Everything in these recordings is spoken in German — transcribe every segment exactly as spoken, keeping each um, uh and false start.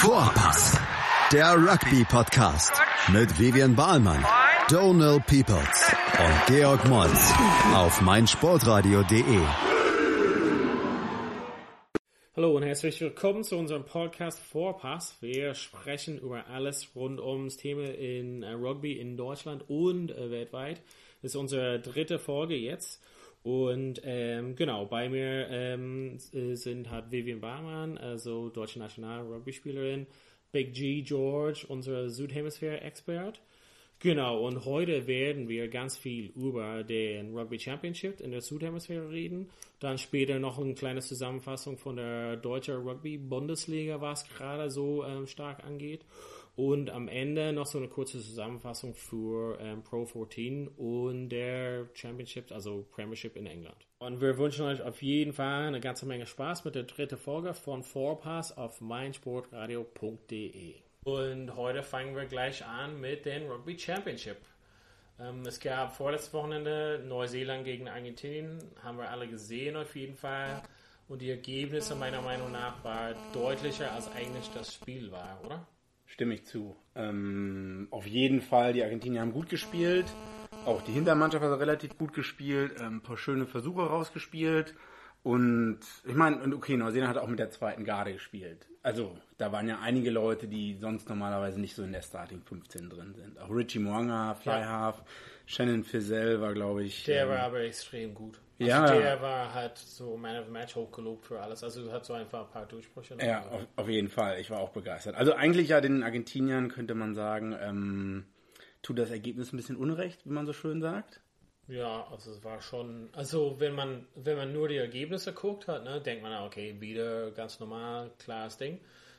Vorpass, der Rugby-Podcast mit Vivian Bahlmann, Donald Peoples und Georg Moltz auf meinsportradio punkt de. Hallo und herzlich willkommen zu unserem Podcast Vorpass. Wir sprechen über alles rund ums Thema in äh, Rugby in Deutschland und äh, weltweit. Das ist unsere dritte Folge jetzt. Und ähm, genau, bei mir ähm, sind halt Vivian Bahlmann, also deutsche National-Rugby-Spielerin, Big G George, unser Südhemisphäre-Expert. Genau, und heute werden wir ganz viel über den Rugby Championship in der Südhemisphäre reden. Dann später noch eine kleine Zusammenfassung von der deutschen Rugby-Bundesliga, was gerade so ähm, stark angeht. Und am Ende noch so eine kurze Zusammenfassung für ähm, Pro vierzehn und der Championship, also Premiership in England. Und wir wünschen euch auf jeden Fall eine ganze Menge Spaß mit der dritten Folge von Vorpass auf meinsportradio punkt de. Und heute fangen wir gleich an mit dem Rugby Championship. Ähm, es gab vorletztes Wochenende Neuseeland gegen Argentinien, haben wir alle gesehen auf jeden Fall. Und die Ergebnisse meiner Meinung nach waren deutlicher, als eigentlich das Spiel war, oder? Stimme ich zu. Ähm, auf jeden Fall, die Argentinier haben gut gespielt. Auch die Hintermannschaft hat relativ gut gespielt. Ähm, ein paar schöne Versuche rausgespielt. Und ich meine, okay, Neuseeland hat auch mit der zweiten Garde gespielt. Also, da waren ja einige Leute, die sonst normalerweise nicht so in der Starting fünfzehn drin sind. Auch Richie Mo'unga, Fly ja. Half, Shannon Fizell war, glaube ich... Der ähm, war aber extrem gut. Also ja. Der war halt so Man of the Match hochgelobt für alles. Also hat so einfach ein paar Durchbrüche. Ja, auf, auf jeden Fall. Ich war auch begeistert. Also eigentlich ja den Argentiniern könnte man sagen, ähm, tut das Ergebnis ein bisschen Unrecht, wie man so schön sagt. Ja, also es war schon, also wenn man wenn man nur die Ergebnisse guckt hat, ne, denkt man, okay, wieder ganz normal, klares Ding.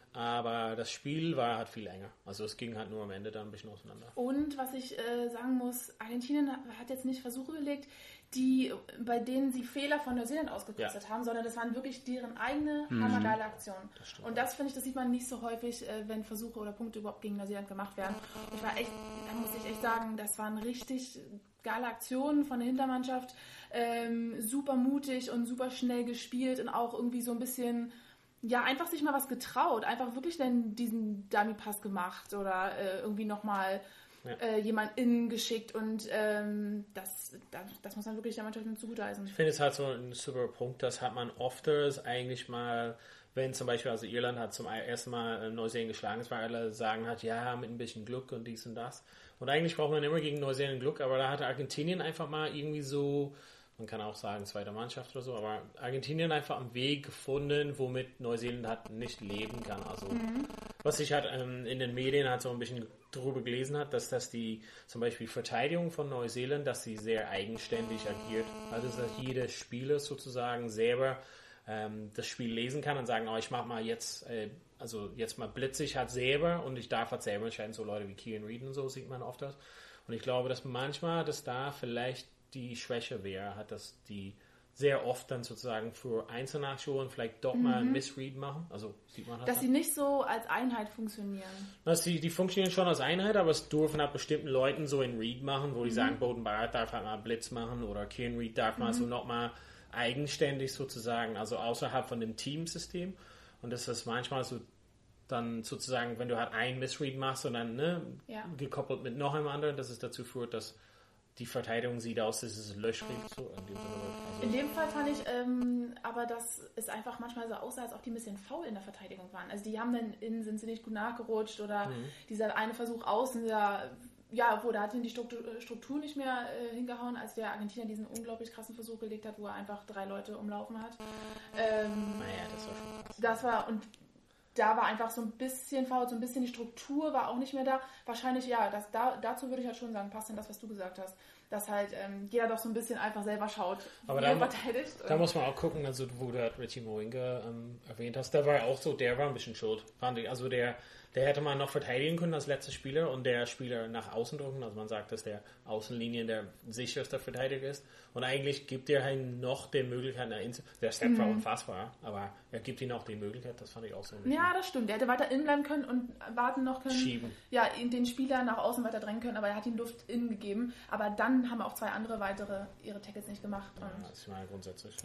Aber das Spiel war halt viel enger. Also es ging halt nur am Ende dann ein bisschen auseinander. Und was ich äh, sagen muss, Argentinien hat jetzt nicht Versuche gelegt, die, bei denen sie Fehler von Neuseeland ausgekostet ja. haben, sondern das waren wirklich deren eigene mhm. hammergeile Aktionen. Das und das finde ich, das sieht man nicht so häufig, äh, wenn Versuche oder Punkte überhaupt gegen Neuseeland gemacht werden. Und ich war echt, da muss ich echt sagen, das waren richtig geile Aktionen von der Hintermannschaft, ähm, super mutig und super schnell gespielt und auch irgendwie so ein bisschen, ja, einfach sich mal was getraut, einfach wirklich dann diesen Dummy-Pass gemacht oder äh, irgendwie nochmal ja. äh, jemand innen geschickt und ähm, das, das, das muss man wirklich der Mannschaft zugutheißen. Ich finde es halt so ein super Punkt, das hat man öfters eigentlich mal, wenn zum Beispiel, also Irland hat zum ersten Mal Neuseeland geschlagen, weil alle sagen hat, ja, mit ein bisschen Glück und dies und das. Und eigentlich braucht man immer gegen Neuseeland Glück, aber da hatte Argentinien einfach mal irgendwie so, man kann auch sagen zweite Mannschaft oder so, aber Argentinien einfach einen Weg gefunden, womit Neuseeland halt nicht leben kann. Also mhm. was ich halt ähm, in den Medien halt so ein bisschen darüber gelesen hat, dass das die zum Beispiel Verteidigung von Neuseeland, dass sie sehr eigenständig agiert. Also dass jeder Spieler sozusagen selber ähm, das Spiel lesen kann und sagen, oh, ich mach mal jetzt äh, also jetzt mal blitze ich halt selber und ich darf halt selber entscheiden, so Leute wie Kieran Reid und so sieht man oft das. Und ich glaube, dass manchmal, dass da vielleicht die Schwäche wäre, hat, dass die sehr oft dann sozusagen für Einzelnachschulen vielleicht doch mhm. mal ein Missread machen. Also sieht man halt. Dass dann. Sie nicht so als Einheit funktionieren. Dass die, die funktionieren schon als Einheit, aber es dürfen halt bestimmten Leuten so in Read machen, wo die mhm. sagen, Beauden Barrett darf halt mal Blitz machen oder Kieran Reid darf mhm. mal so nochmal eigenständig sozusagen, also außerhalb von dem Teamsystem. Und das ist manchmal so dann sozusagen, wenn du halt ein Missread machst und dann ne, ja. gekoppelt mit noch einem anderen, dass es dazu führt, dass die Verteidigung sieht aus, dass es ein Löschread so. In dem, also in dem Fall fand ich ähm, aber, dass es einfach manchmal so aussah, als ob die ein bisschen faul in der Verteidigung waren. Also die haben dann innen, sind sie nicht gut nachgerutscht oder mhm. dieser eine Versuch außen, der, ja, wo da hat ihnen die Struktur, Struktur nicht mehr äh, hingehauen, als der Argentinier diesen unglaublich krassen Versuch gelegt hat, wo er einfach drei Leute umlaufen hat. Ähm, naja, das war schon krass. Das war, und da war einfach so ein bisschen faul, so ein bisschen die Struktur war auch nicht mehr da. Wahrscheinlich, ja, das, da, dazu würde ich halt schon sagen, passt denn das, was du gesagt hast, dass halt ähm, jeder doch so ein bisschen einfach selber schaut, aber wie da, er verteidigt. Da muss man auch gucken, also wo du Richie Mo'unga ähm, erwähnt hast, da war ja auch so, der war ein bisschen schuld, fand ich. Also der, der hätte man noch verteidigen können als letzter Spieler und der Spieler nach außen drücken, also man sagt, dass der Außenlinien der sicherste Verteidiger ist und eigentlich gibt er halt noch die Möglichkeit, der Step war mhm. unfassbar, aber er gibt ihm auch die Möglichkeit, das fand ich auch so. Ja, das stimmt, er hätte weiter innen bleiben können und warten noch können. Schieben. Ja, den Spieler nach außen weiter drängen können, aber er hat ihm Luft innen gegeben, aber dann haben auch zwei andere weitere ihre Tackles nicht gemacht. Ja, und das ist mal grundsätzlich, ja.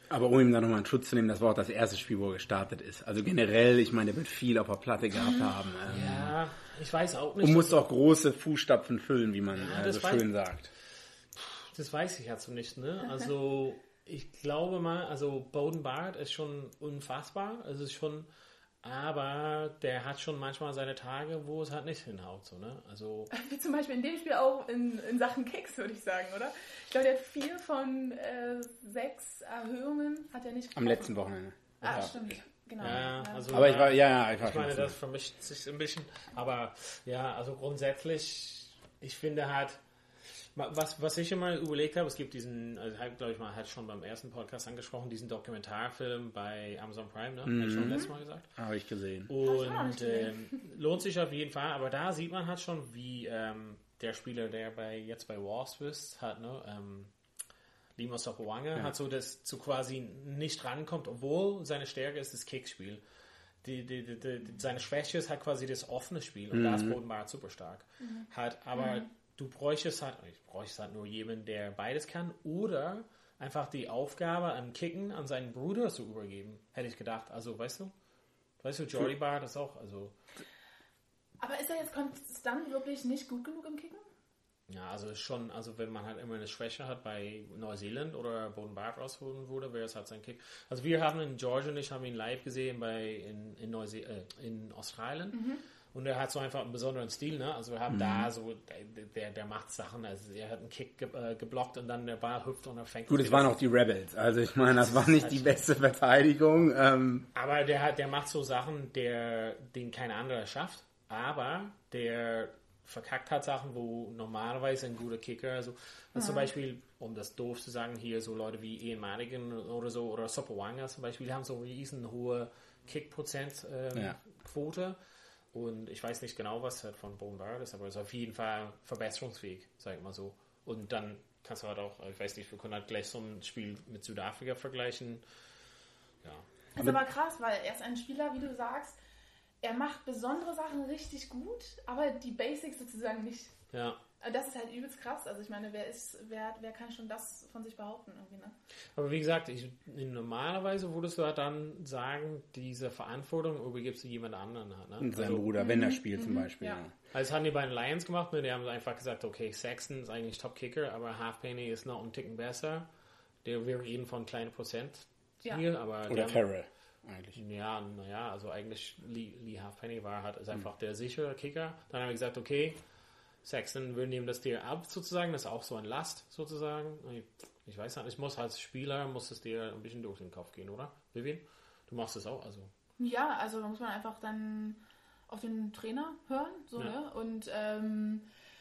Aber um ihm da nochmal in Schutz zu nehmen, das war auch das erste Spiel, wo er gestartet ist. Also generell, ich meine, der wird viel auf der Platte gehabt haben. Ähm, ja, ich weiß auch nicht. Und muss auch große Fußstapfen füllen, wie man ja, äh, so schön weiß, sagt. Das weiß ich jetzt nicht, ne? Also, ich glaube mal, also Beauden Barrett ist schon unfassbar. Es ist schon... Aber der hat schon manchmal seine Tage, wo es halt nicht hinhaut. So, ne? Also wie zum Beispiel in dem Spiel auch in, in Sachen Kicks, würde ich sagen, oder? Ich glaube, der hat vier von äh, sechs Erhöhungen, hat er nicht getroffen. Am letzten Wochenende. Ah, ja. Stimmt. Genau. Ja, also, aber ich war, ja, ja, ich war Ich meine, das vermischt sich ein bisschen. Aber ja, also grundsätzlich, ich finde halt, Was, was ich immer überlegt habe, es gibt diesen, also glaube ich mal, hat schon beim ersten Podcast angesprochen, diesen Dokumentarfilm bei Amazon Prime, ne? Mhm. Habe ich schon letztes Mal gesagt. Habe ich gesehen. Und ähm, lohnt sich auf jeden Fall, aber da sieht man halt schon, wie ähm, der Spieler, der bei jetzt bei Wasps hat, ne, ähm, Limo Sopoaga, ja. hat so, dass zu quasi nicht rankommt, obwohl seine Stärke ist das Kickspiel. Die, die, die, die, seine Schwäche ist halt quasi das offene Spiel und mhm. da ist Beauden Barrett super stark. Mhm. Hat aber mhm. Du bräuchtest halt, ich bräuchte halt nur jemanden, der beides kann, oder einfach die Aufgabe am Kicken an seinen Bruder zu übergeben, hätte ich gedacht. Also, weißt du, weißt du, Jordy Barr das auch, also. Aber ist er jetzt konstant wirklich nicht gut genug im Kicken? Ja, also schon, also wenn man halt immer eine Schwäche hat bei Neuseeland oder Beauden Barrett rausholen würde, wäre es halt sein Kick. Also wir haben in Georgia und ich haben ihn live gesehen bei in, in, Neuse- äh, in Australien. Mhm. Und er hat so einfach einen besonderen Stil, ne? Also wir haben mhm. da so, der, der macht Sachen, also er hat einen Kick ge, äh, geblockt und dann der Ball hüpft und er fängt. Gut, es waren auch die Rebels, also ich meine, das war nicht die beste Verteidigung. Ähm. Aber der hat, der macht so Sachen, der, den kein anderer schafft, aber der verkackt hat Sachen, wo normalerweise ein guter Kicker, also, also zum Beispiel, um das doof zu sagen, hier so Leute wie Ian Madigan oder so, oder Sopoaga zum Beispiel, die haben so riesen hohe Kickprozent-Quote. Ähm, ja. Und ich weiß nicht genau, was halt von Beauden Barrett ist, aber es ist auf jeden Fall verbesserungsfähig, sag ich mal so. Und dann kannst du halt auch, ich weiß nicht, wir können halt gleich so ein Spiel mit Südafrika vergleichen. Ja. Das ist aber krass, weil er ist ein Spieler, wie du sagst, er macht besondere Sachen richtig gut, aber die Basics sozusagen nicht. Ja. Das ist halt übelst krass. Also ich meine, wer ist, wer, wer kann schon das von sich behaupten irgendwie, ne? Aber wie gesagt, ich, normalerweise würdest du halt dann sagen, diese Verantwortung übergibst du jemand anderen. Ne? Und sein also, Bruder, wenn er spielt mhm, zum Beispiel. Ja. Ja. Also das haben die bei den Lions gemacht, ne? Die haben einfach gesagt, okay, Sexton ist eigentlich Top-Kicker, aber Halfpenny ist noch einen Ticken besser. Der, wir reden von kleinen Prozent ja. hier, aber oder Farrell eigentlich. Ja, naja, also eigentlich Lee, Lee Halfpenny war halt ist einfach mhm. der sichere Kicker. Dann haben wir gesagt, okay, Sexton, wir nehmen das dir ab, sozusagen. Das ist auch so ein Last, sozusagen. Ich, ich weiß nicht, ich muss als Spieler, muss es dir ein bisschen durch den Kopf gehen, oder? Vivian? Du machst es auch, also. Ja, also da muss man einfach dann auf den Trainer hören, so, ja. ne? Und, ähm,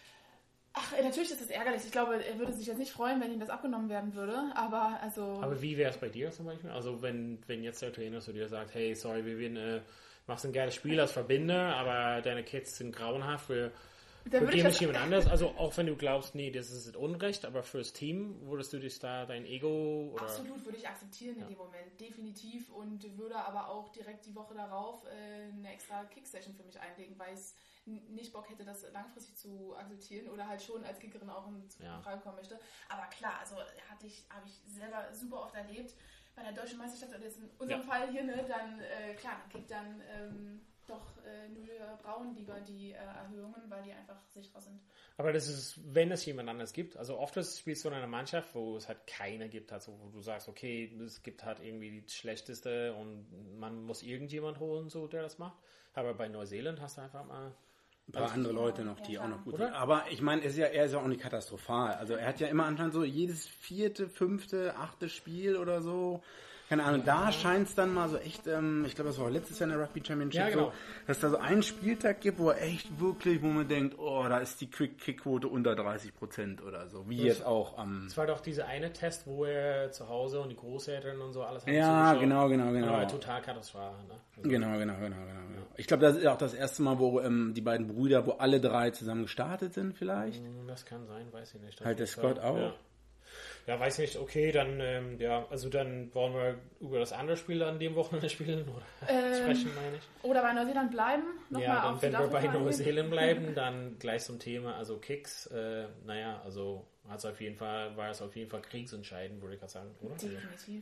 ach, natürlich ist das ärgerlich. Ich glaube, er würde sich jetzt nicht freuen, wenn ihm das abgenommen werden würde, aber also... Aber wie wäre es bei dir zum Beispiel? Also, wenn, wenn jetzt der Trainer zu dir sagt, hey, sorry, Vivian, äh, machst ein geiles Spiel als Verbinder, aber deine Kids sind grauenhaft, wir... Für gehen nicht jemand anders, also auch wenn du glaubst, nee, das ist Unrecht, aber fürs Team würdest du dich da dein Ego oder... Absolut, würde ich akzeptieren ja. in dem Moment, definitiv, und würde aber auch direkt die Woche darauf äh, eine extra Kick-Session für mich einlegen, weil ich nicht Bock hätte, das langfristig zu akzeptieren oder halt schon als Kickerin auch in ja. Frage kommen möchte. Aber klar, also hatte ich, habe ich selber super oft erlebt, bei der Deutschen Meisterschaft, oder jetzt in unserem ja. Fall hier, ne, dann, äh, klar, dann kickt dann... Ähm, doch äh, nur Braun lieber die äh, Erhöhungen, weil die einfach sicherer sind. Aber das ist, wenn es jemand anders gibt, also oft spielst du in einer Mannschaft, wo es halt keine gibt, also wo du sagst, okay, es gibt halt irgendwie die schlechteste und man muss irgendjemand holen, so der das macht. Aber bei Neuseeland hast du einfach mal ein paar andere Leute noch, die ja, auch noch gut sind. Aber ich meine, er ist ja, er ist ja auch nicht katastrophal. Also er hat ja immer anscheinend so jedes vierte, fünfte, achte Spiel oder so. Keine Ahnung, da scheint es dann mal so echt, ähm, ich glaube, das war auch letztes Jahr in der Rugby Championship ja, genau. so, dass da so einen Spieltag gibt, wo er echt wirklich, wo man denkt, oh, da ist die Quick-Kick-Quote unter dreißig Prozent oder so, wie das jetzt auch am... Ähm, es war doch dieser eine Test, wo er zu Hause und die Großeltern und so alles haben ja, genau, genau, genau. Aber total katastrophal, ne? Also genau, genau, genau, genau, genau. Ich glaube, das ist auch das erste Mal, wo ähm, die beiden Brüder, wo alle drei zusammen gestartet sind vielleicht. Das kann sein, weiß ich nicht. Das halt der Scott auch. Ja. Ja, weiß nicht, okay, dann, ähm, ja, also dann wollen wir über das andere Spiel an dem Wochenende spielen oder ähm, sprechen, meine ich. Oder bei Neuseeland bleiben. Noch ja, mal dann, auf wenn wir bei Neuseeland bleiben, dann gleich zum Thema, also Kicks, äh, naja, also hat's auf jeden Fall, war es auf jeden Fall kriegsentscheidend, würde ich gerade sagen, oder? Definitiv.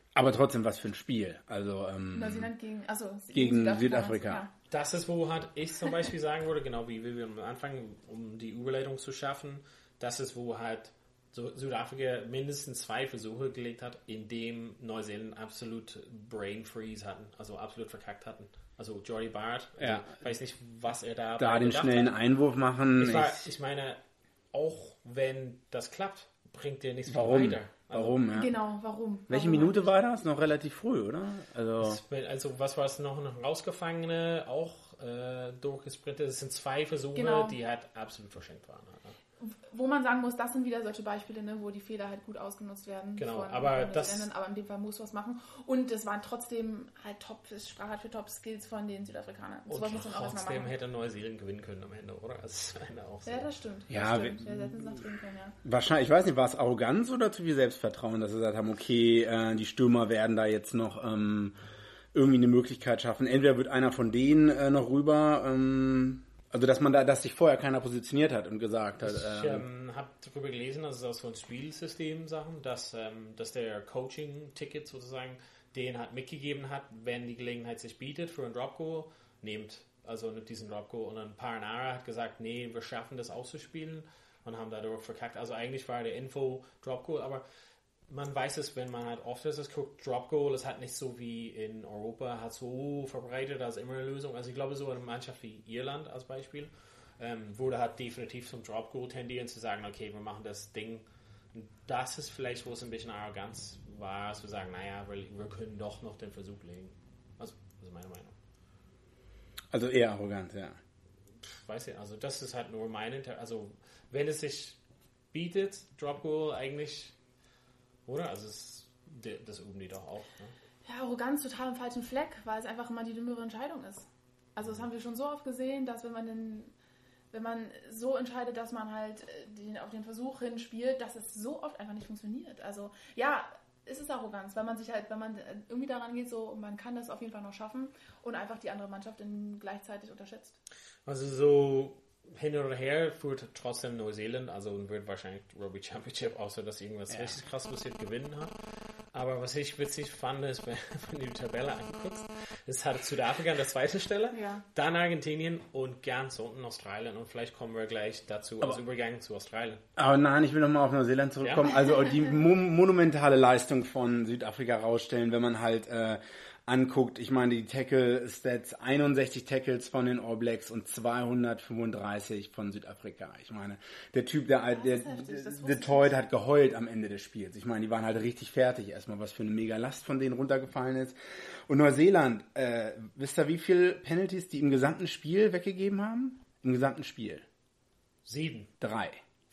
Aber trotzdem was für ein Spiel. Also ähm, Neuseeland gegen, also gegen Südafrika. Südafrika. Ja. Das ist, wo halt ich zum Beispiel sagen würde, genau wie wir am Anfang, um die Überleitung zu schaffen, das ist, wo halt so Südafrika mindestens zwei Versuche gelegt hat, in dem Neuseeland absolut Brain Freeze hatten, also absolut verkackt hatten. Also Jordie Barrett, also Ja. ich weiß nicht, was er da Da den schnellen hat. Einwurf machen. Ich, war, ich, ich meine, auch wenn das klappt, bringt dir nichts warum? weiter. Also, Warum, ja. Genau, warum? Welche warum Minute war das? Noch relativ früh, oder? Also, Also was war es noch? Ein Rausgefangene, auch äh, durchgesprintet. Es sind zwei Versuche, Genau. die halt absolut verschenkt waren. Wo man sagen muss, das sind wieder solche Beispiele, ne, wo die Fehler halt gut ausgenutzt werden. Genau, von, aber von das- Ländern, aber in dem Fall muss was machen. Und es waren trotzdem halt Top, es sprach halt für Top-Skills von den Südafrikanern. So Und was muss man auch erstmal trotzdem machen. hätte Neuseeland gewinnen können am Ende, oder? Das ist auch so. Ja, das stimmt. Ja, das stimmt. wir- Wir hätten es noch drehen können, ja. wahrscheinlich, ich weiß nicht, war es Arroganz oder zu viel Selbstvertrauen, dass sie gesagt haben, okay, äh, die Stürmer werden da jetzt noch ähm, irgendwie eine Möglichkeit schaffen. Entweder wird einer von denen äh, noch rüber, ähm, also dass man da, dass sich vorher keiner positioniert hat und gesagt hat. Ich Ähm, ähm, habe darüber gelesen, dass es aus so ein Spielsystem-Sachen, dass, ähm, dass der Coaching-Ticket sozusagen den halt mitgegeben hat, wenn die Gelegenheit sich bietet für ein Drop-Goal, nehmt also nimmt diesen Drop-Goal. Und dann Paranara hat gesagt, nee, wir schaffen das auszuspielen und haben dadurch verkackt. Also eigentlich war der Info Drop-Goal, aber man weiß es, wenn man halt oft ist, es guckt, Drop-Goal ist halt nicht so wie in Europa, hat so verbreitet, als immer eine Lösung. Also ich glaube, so eine Mannschaft wie Irland als Beispiel ähm, würde halt definitiv zum Drop-Goal tendieren, zu sagen, okay, wir machen das Ding. Und das ist vielleicht, wo es ein bisschen Arroganz war, zu sagen, naja, wir, wir können doch noch den Versuch legen. Also, das ist meine Meinung. also eher Arroganz, ja. Pff, weiß ich, also das ist halt nur meine, Inter also wenn es sich bietet, Drop-Goal eigentlich, oder? Also es, das üben die doch auch. Ne? Ja, Arroganz total am falschen Fleck, weil es einfach immer die dümmere Entscheidung ist. Also das haben wir schon so oft gesehen, dass wenn man den, wenn man so entscheidet, dass man halt den, auf den Versuch hinspielt, dass es so oft einfach nicht funktioniert. Also ja, es ist Arroganz, weil man sich halt, wenn man irgendwie daran geht, so man kann das auf jeden Fall noch schaffen und einfach die andere Mannschaft dann gleichzeitig unterschätzt. Also so hin oder her führt trotzdem Neuseeland, also wird wahrscheinlich Rugby Championship, außer dass irgendwas ja. richtig krass passiert, gewinnen hat. Aber was ich witzig fand, ist, wenn, wenn du die Tabelle anguckst, es hat Südafrika an der zweiten Stelle, ja. dann Argentinien und ganz unten Australien. Und vielleicht kommen wir gleich dazu, als Übergang zu Australien. Aber nein, ich will nochmal auf Neuseeland zurückkommen. Ja. Also die mo- monumentale Leistung von Südafrika rausstellen, wenn man halt äh, anguckt. Ich meine, die Tackle-Stats, einundsechzig Tackles von den All Blacks und zweihundertfünfunddreißig von Südafrika. Ich meine, der Typ, der, der, der Toyd hat geheult am Ende des Spiels. Ich meine, die waren halt richtig fertig erstmal, was für eine mega Last von denen runtergefallen ist. Und Neuseeland, äh, wisst ihr, wie viele Penalties die im gesamten Spiel weggegeben haben? Im gesamten Spiel? Sieben. Drei.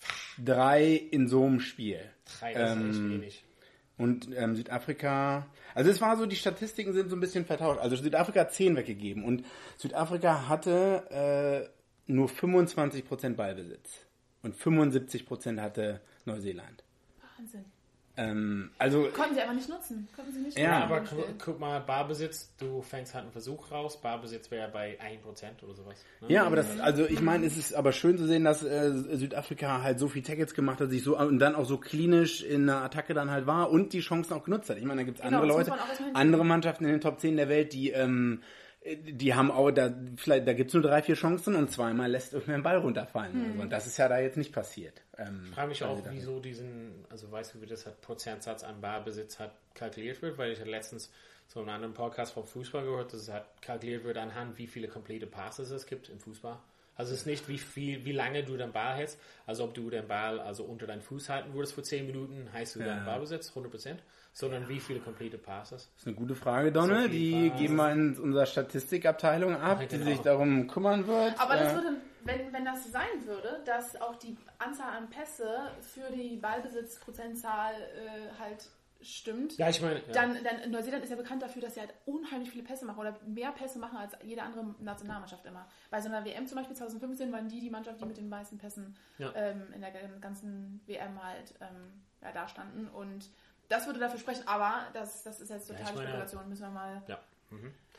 Drei in so einem Spiel. Drei, das ähm, ist echt wenig. Und ähm, Südafrika, also es war so, die Statistiken sind so ein bisschen vertauscht. Also Südafrika hat zehn weggegeben und Südafrika hatte äh, nur fünfundzwanzig Prozent Ballbesitz und fünfundsiebzig Prozent hatte Neuseeland. Wahnsinn. Ähm, also konnten sie aber nicht nutzen. Konnten sie nicht ja, aber gu- guck mal, Barbesitz, du fängst halt einen Versuch raus, Barbesitz wäre bei ein Prozent oder sowas. Ne? Ja, aber das, also ich meine, es ist aber schön zu sehen, dass äh, Südafrika halt so viel Tackles gemacht hat, sich so und dann auch so klinisch in der Attacke dann halt war und die Chancen auch genutzt hat. Ich meine, da gibt es genau, andere Leute, andere Mannschaften in den Top zehn der Welt, die ähm, die haben auch, da vielleicht, da gibt es nur drei, vier Chancen und zweimal lässt irgendwer einen Ball runterfallen. Hm. Also, und das ist ja da jetzt nicht passiert. Ähm, ich frage mich auch, wieso diesen, also weißt du, wie das halt Prozentsatz an Barbesitz hat kalkuliert wird, weil ich hatte letztens so einen anderen Podcast vom Fußball gehört, dass es halt kalkuliert wird anhand, wie viele complete Passes es gibt im Fußball. Also es ist nicht, wie viel, wie lange du den Ball hältst, also ob du den Ball also unter deinen Fuß halten würdest für zehn Minuten, heißt du ja. deinen Ballbesitz, hundert Prozent, sondern ja. wie viele complete Passes. Das ist eine gute Frage, Donne. So die Passes. Geben wir in unserer Statistikabteilung ab, ja, genau. die sich darum kümmern wird. Aber das würde, wenn, wenn das sein würde, dass auch die Anzahl an Pässe für die Ballbesitzprozentzahl äh, halt stimmt, ja, ich meine, ja. dann, dann Neuseeland ist ja bekannt dafür, dass sie halt unheimlich viele Pässe machen oder mehr Pässe machen als jede andere Nationalmannschaft immer. Bei so einer W M zum Beispiel zwanzig fünfzehn waren die die Mannschaft, die mit den meisten Pässen ja. ähm, in der ganzen W M halt ähm, ja, da standen und das würde dafür sprechen, aber das, das ist jetzt totale ja, Spekulation, müssen wir mal... Ja. Mhm.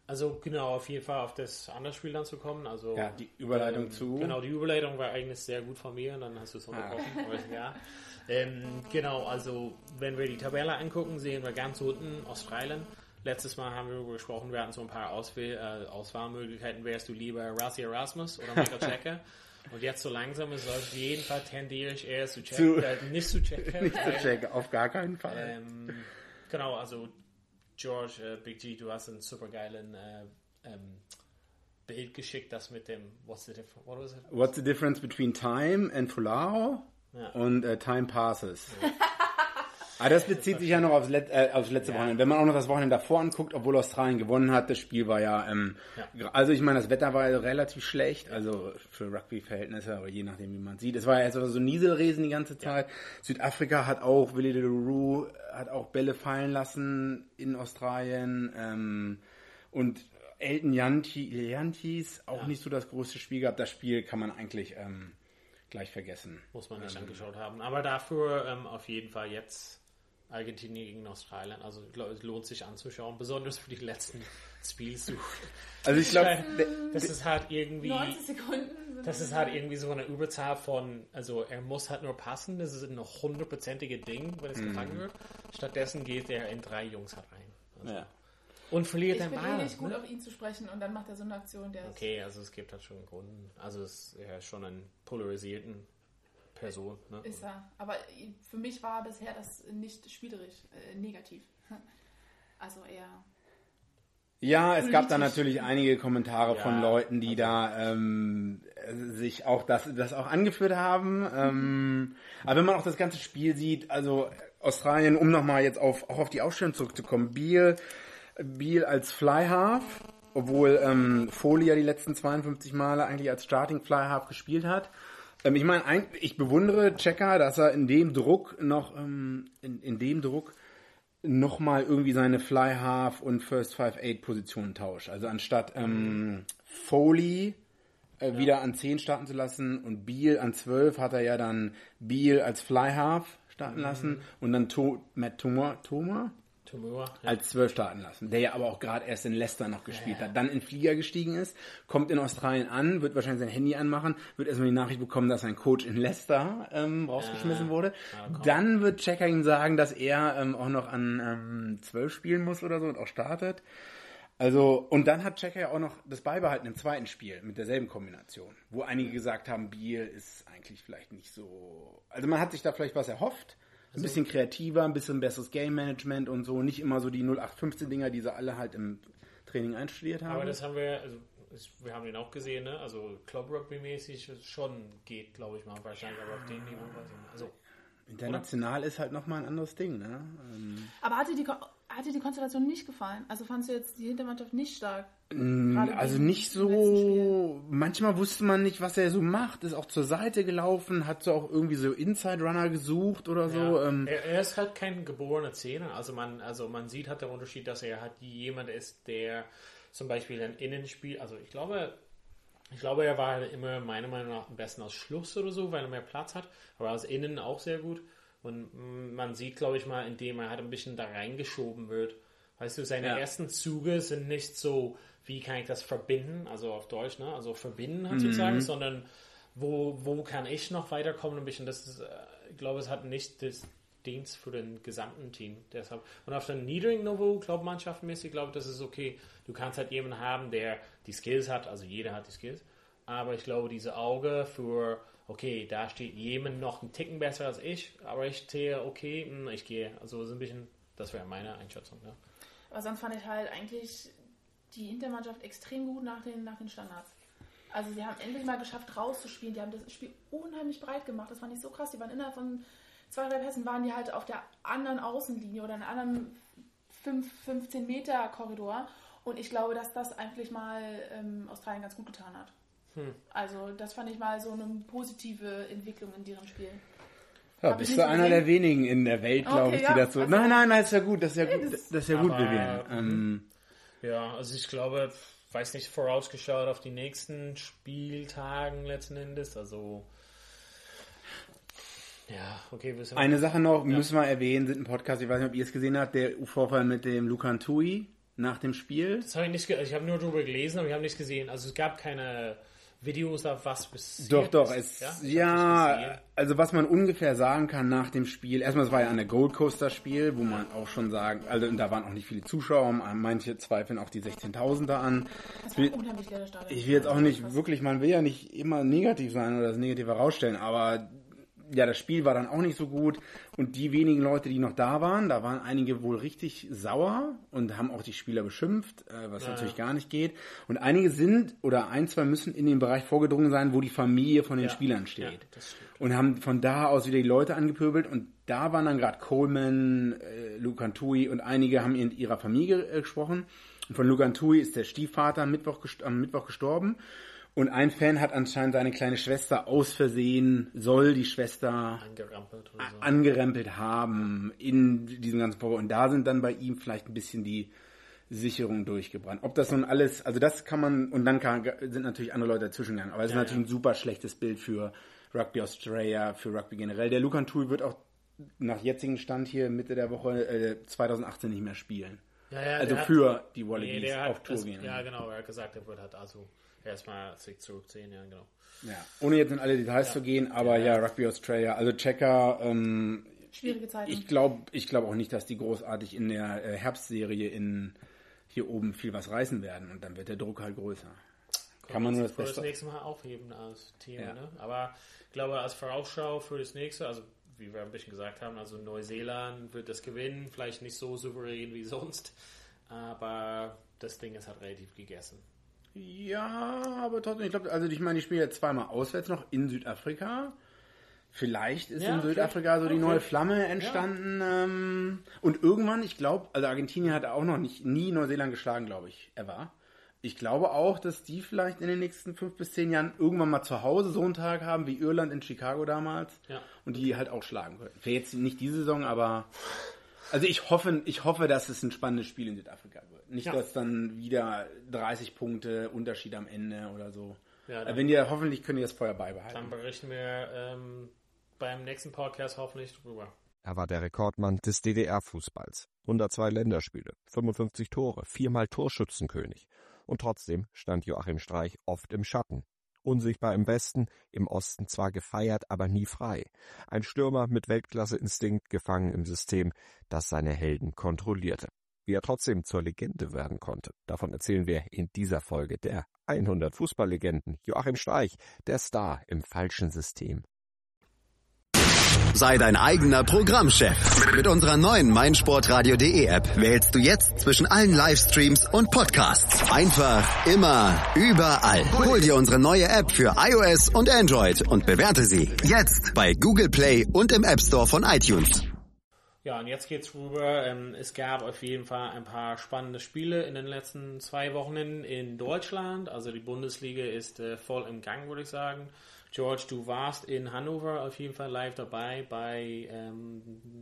Also genau, auf jeden Fall auf das andere Spiel dann zu kommen. Also, ja, die Überleitung ähm, zu... Genau, die Überleitung war eigentlich sehr gut von mir, dann hast du es unterbrochen. Ah. Ja. Ähm, genau, also wenn wir die Tabelle angucken, sehen wir ganz unten Australien. Letztes Mal haben wir darüber gesprochen, wir hatten so ein paar Auswahl, äh, Auswahlmöglichkeiten. Wärst du lieber Rassi Erasmus oder Michael Checker? Und jetzt so langsam ist es auf jeden Fall tendiere ich eher zu checken, äh, nicht zu checken. Nicht zu checken, auf gar keinen Fall. Ähm, genau, also George, äh, Big G, du hast einen super geilen äh, ähm, Bild geschickt, das mit dem What's the difference? What was it? What's the difference between time and Fulao? Ja. Und äh, Time Passes. Ja. Aber das bezieht sich ja noch aufs, Let- äh, aufs letzte ja. Wochenende. Wenn man auch noch das Wochenende davor anguckt, obwohl Australien gewonnen hat, das Spiel war ja, ähm, ja. also ich meine, das Wetter war ja relativ schlecht, also für Rugby-Verhältnisse, aber je nachdem, wie man sieht. Es war ja also so Nieselregen die ganze Zeit. Ja. Südafrika hat auch, Willie de Leroux hat auch Bälle fallen lassen in Australien. Ähm, und Elton Yantis auch ja. nicht so das große Spiel gehabt. Das Spiel kann man eigentlich ähm, gleich vergessen. Muss man nicht ähm, angeschaut haben. Aber dafür ähm, auf jeden Fall jetzt Argentinien gegen Australien. Also ich glaube, es lohnt sich anzuschauen, besonders für die letzten Spiels. Also ich glaube, das ist halt irgendwie neunzig Sekunden. Das ist halt irgendwie so eine Überzahl von, also er muss halt nur passen, das ist ein hundertprozentige Ding, wenn es mm. gefangen wird. Stattdessen geht er in drei Jungs halt rein. Also ja. Und verliert ich den Ball. Ich bin nicht gut ne? auf ihn zu sprechen und dann macht er so eine Aktion, der Okay, also es gibt halt schon einen Grund. Also es, er ist schon einen polarisierten Person. Ne? Ist er. Aber für mich war bisher das nicht spielerisch äh, negativ. Also eher... Ja, es gab da natürlich einige Kommentare ja, von Leuten, die also da ähm, sich auch das, das auch angeführt haben. Ähm, aber wenn man auch das ganze Spiel sieht, also Australien, um nochmal jetzt auf, auch auf die Aufstellung zurückzukommen, Beal, Beal als Fly-Half, obwohl ähm, Foley ja die letzten zweiundfünfzig Male eigentlich als Starting Fly-Half gespielt hat. Ähm, ich meine, ich bewundere Checker, dass er in dem Druck noch, ähm, in, in dem Druck nochmal irgendwie seine Fly-Half und First Five Eight Positionen tauscht. Also anstatt ähm, Foley äh, ja. wieder an zehn starten zu lassen und Beal an zwölf, hat er ja dann Beal als Fly-Half starten mhm. lassen und dann to- Matt Toma, Toma? Tomura, ja. als zwölf starten lassen, der ja aber auch gerade erst in Leicester noch gespielt ja. hat, dann in Flieger gestiegen ist, kommt in Australien an, wird wahrscheinlich sein Handy anmachen, wird erstmal die Nachricht bekommen, dass sein Coach in Leicester ähm, rausgeschmissen ja. wurde. Ja, dann wird Checker ihm sagen, dass er ähm, auch noch an ähm, zwölf spielen muss oder so und auch startet. Also, und dann hat Checker ja auch noch das beibehalten im zweiten Spiel mit derselben Kombination, wo einige gesagt haben, Beal ist eigentlich vielleicht nicht so... Also man hat sich da vielleicht was erhofft, ein also, bisschen kreativer, ein bisschen besseres Game-Management und so. Nicht immer so die null acht fünfzehn Dinger, die sie alle halt im Training einstudiert haben. Aber das haben wir, also wir haben den auch gesehen, ne? Also Club-Rugby-mäßig schon geht, glaube ich mal, wahrscheinlich, aber auf dem Niveau weiß ich nicht. Also, international oder? Ist halt nochmal ein anderes Ding, ne? Ähm aber hat dir, die, hat dir die Konstellation nicht gefallen? Also fandst du jetzt die Hintermannschaft nicht stark? Also nicht so, manchmal wusste man nicht, was er so macht, ist auch zur Seite gelaufen, hat so auch irgendwie so Inside-Runner gesucht oder so. Ja. Ähm. Er, er ist halt kein geborener Zehner, also man, also man sieht halt den Unterschied, dass er halt jemand ist, der zum Beispiel ein Innenspiel, also ich glaube, ich glaube, er war halt immer meiner Meinung nach am besten aus Schluss oder so, weil er mehr Platz hat, aber aus Innen auch sehr gut und man sieht, glaube ich mal, indem er halt ein bisschen da reingeschoben wird, weißt du, seine ja. ersten Züge sind nicht so, wie kann ich das verbinden, also auf Deutsch, ne, also verbinden halt mhm. sozusagen, sondern wo, wo kann ich noch weiterkommen ein bisschen, das ist, äh, ich glaube, es hat nicht das Dienst für den gesamten Team, deshalb, und auf dem niedrigen Niveau, glaube mannschaftsmäßig, glaube ich, das ist okay, du kannst halt jemanden haben, der die Skills hat, also jeder hat die Skills, aber ich glaube, diese Auge für, okay, da steht jemand noch einen Ticken besser als ich, aber ich sehe, okay, ich gehe, also so ein bisschen, das wäre meine Einschätzung, ja. Aber sonst fand ich halt eigentlich die Hintermannschaft extrem gut nach den, nach den Standards. Also sie haben endlich mal geschafft, rauszuspielen. Die haben das Spiel unheimlich breit gemacht. Das fand ich so krass. Die waren innerhalb von zwei, drei Pässen waren die halt auf der anderen Außenlinie oder in einem anderen fünf, fünfzehn Meter Korridor. Und ich glaube, dass das eigentlich mal ähm, Australien ganz gut getan hat. Hm. Also das fand ich mal so eine positive Entwicklung in deren Spiel. Ja, Hab bist du einer der wenigen in der Welt, glaube okay, ich, die ja. das so... Nein, nein, nein, ist ja gut, das ist ja gut, das ist ja gut, Vivian. Ähm, ja, also ich glaube, weiß nicht, vorausgeschaut auf die nächsten Spieltagen letzten Endes, also... Ja, okay. Eine Sache noch, ja. müssen wir erwähnen, sind ein Podcast, ich weiß nicht, ob ihr es gesehen habt, der Vorfall mit dem Lukan Tui, nach dem Spiel. Das habe ich nicht, ge- ich habe nur darüber gelesen, aber ich habe nicht gesehen. Also es gab keine Videos auf was bis. Doch, doch, es, ja, ja also was man ungefähr sagen kann nach dem Spiel, erstmal, es war ja ein Gold Coaster Spiel, wo man auch schon sagen, also da waren auch nicht viele Zuschauer, manche zweifeln auch die sechzehntausender an. Das war unheimlich leeres Stadion. Ich will jetzt auch nicht wirklich, man will ja nicht immer negativ sein oder das Negative herausstellen, aber ja, das Spiel war dann auch nicht so gut und die wenigen Leute, die noch da waren, da waren einige wohl richtig sauer und haben auch die Spieler beschimpft, was ja, natürlich ja. gar nicht geht. Und einige sind oder ein, zwei müssen in den Bereich vorgedrungen sein, wo die Familie von den ja. Spielern steht. Ja, und haben von da aus wieder die Leute angepöbelt und da waren dann gerade Coleman, äh, Lukantui und einige haben in ihrer Familie äh, gesprochen. Und von Lukantui ist der Stiefvater am Mittwoch, gest- am Mittwoch gestorben. Und ein Fan hat anscheinend seine kleine Schwester aus Versehen, soll die Schwester angerempelt, oder so. angerempelt haben in diesem ganzen Vorgang. Und da sind dann bei ihm vielleicht ein bisschen die Sicherungen durchgebrannt. Ob das nun alles, also das kann man, und dann kann, sind natürlich andere Leute dazwischen gegangen. Aber es ja, ist natürlich ja. ein super schlechtes Bild für Rugby Australia, für Rugby generell. Der Lukantui wird auch nach jetzigem Stand hier Mitte der Woche äh, zwanzig achtzehn nicht mehr spielen. Ja, ja, also für hat, die Wallabies nee, auf Tour das, gehen. Ja, genau, er hat gesagt, er wird halt also erstmal sich zurückziehen, ja, genau. Ja, ohne jetzt in alle Details ja. zu gehen, aber ja, ja, Rugby Australia, also Checker, ähm, schwierige Zeiten. Ich glaube ich glaub auch nicht, dass die großartig in der äh, Herbstserie in hier oben viel was reißen werden und dann wird der Druck halt größer. Kann, Kann man nur das Beste... das nächste Mal aufheben als Thema, ja. ne? Aber ich glaube, als Vorausschau für das nächste, also wie wir ein bisschen gesagt haben, also Neuseeland wird das gewinnen, vielleicht nicht so souverän wie sonst, aber das Ding ist halt relativ gegessen. Ja, aber trotzdem, ich glaube, also ich meine, die spielen jetzt zweimal auswärts noch in Südafrika. Vielleicht ist ja, in Südafrika so die okay. neue Flamme entstanden. Ja. Ähm, und irgendwann, ich glaube, also Argentinien hat auch noch nicht nie Neuseeland geschlagen, glaube ich, ever. Ich glaube auch, dass die vielleicht in den nächsten fünf bis zehn Jahren irgendwann mal zu Hause so einen Tag haben wie Irland in Chicago damals. Ja. Und die halt auch schlagen können. Für jetzt nicht diese Saison, aber... Also ich hoffe, ich hoffe, dass es ein spannendes Spiel in Südafrika wird. Nicht, ja. dass dann wieder dreißig Punkte Unterschied am Ende oder so. Ja, wenn ihr, hoffentlich könnt ihr das Feuer beibehalten. Dann berichten wir ähm, beim nächsten Podcast hoffentlich drüber. Er war der Rekordmann des D D R-Fußballs. hundertzwei Länderspiele, fünfundfünfzig Tore, viermal Torschützenkönig. Und trotzdem stand Joachim Streich oft im Schatten. Unsichtbar im Westen, im Osten zwar gefeiert, aber nie frei. Ein Stürmer mit Weltklasse-Instinkt, gefangen im System, das seine Helden kontrollierte. Wie er trotzdem zur Legende werden konnte, davon erzählen wir in dieser Folge der hundert Fußballlegenden. Joachim Streich, der Star im falschen System. Sei dein eigener Programmchef. Mit unserer neuen meinsportradio.de App wählst du jetzt zwischen allen Livestreams und Podcasts. Einfach, immer, überall. Hol dir unsere neue App für iOS und Android und bewerte sie jetzt bei Google Play und im App Store von iTunes. Ja, und jetzt geht's rüber. Ähm, es gab auf jeden Fall ein paar spannende Spiele in den letzten zwei Wochen in Deutschland. Also die Bundesliga ist äh, voll im Gang, würde ich sagen. George, du warst in Hannover auf jeden Fall live dabei bei ähm,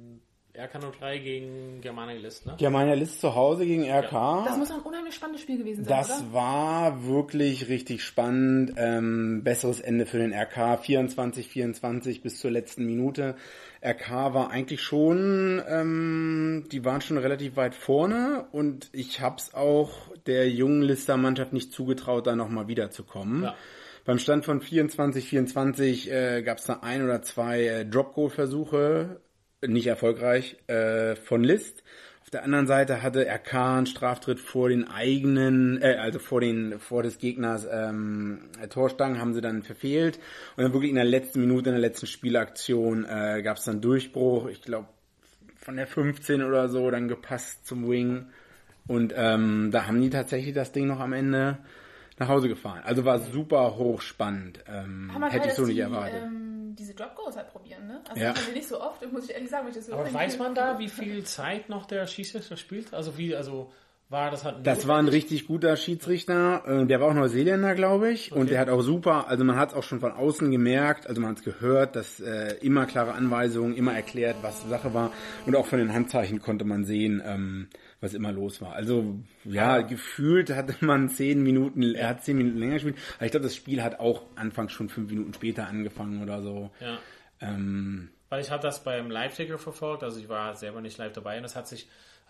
R K null drei gegen Germania List, ne? Germania List zu Hause gegen R K. Ja. Das muss ein unheimlich spannendes Spiel gewesen sein, das oder? Das war wirklich richtig spannend. Ähm, besseres Ende für den R K. vierundzwanzig vierundzwanzig bis zur letzten Minute. R K war eigentlich schon, ähm, die waren schon relativ weit vorne und ich hab's auch der jungen Lister Mannschaft nicht zugetraut, da nochmal wiederzukommen. Ja. Beim Stand von vierundzwanzig vierundzwanzig äh, gab es da ein oder zwei äh, Drop-Goal-Versuche, nicht erfolgreich, äh, von List. Auf der anderen Seite hatte R K einen Straftritt vor den eigenen, äh, also vor den vor des Gegners ähm, Torstangen, haben sie dann verfehlt. Und dann wirklich in der letzten Minute, in der letzten Spielaktion äh, gab es dann Durchbruch, ich glaube von der fünfzehn oder so, dann gepasst zum Wing. Und ähm, da haben die tatsächlich das Ding noch am Ende nach Hause gefahren. Also war super hochspannend. Ähm, hätte ich so nicht die, erwartet. Ähm, diese Drop-Goals halt probieren, ne? Also ja. das nicht so oft, muss ich ehrlich sagen. Wenn ich das so Aber weiß man da, wie viel Zeit noch der Schiedsrichter spielt? Also wie, also war das halt... Das war ein richtig guter Schiedsrichter. Der war auch Neuseeländer, glaube ich. Okay. Und der hat auch super, also man hat es auch schon von außen gemerkt, also man hat es gehört, dass äh, immer klare Anweisungen, immer erklärt, was Sache war. Und auch von den Handzeichen konnte man sehen, ähm, was immer los war. Also, ja, ja, gefühlt hatte man zehn Minuten, er hat zehn Minuten länger gespielt, aber ich glaube, das Spiel hat auch anfangs schon fünf Minuten später angefangen oder so. Ja. Ähm, Weil ich habe das beim Live-Ticker verfolgt, also ich war selber nicht live dabei und das hat sich,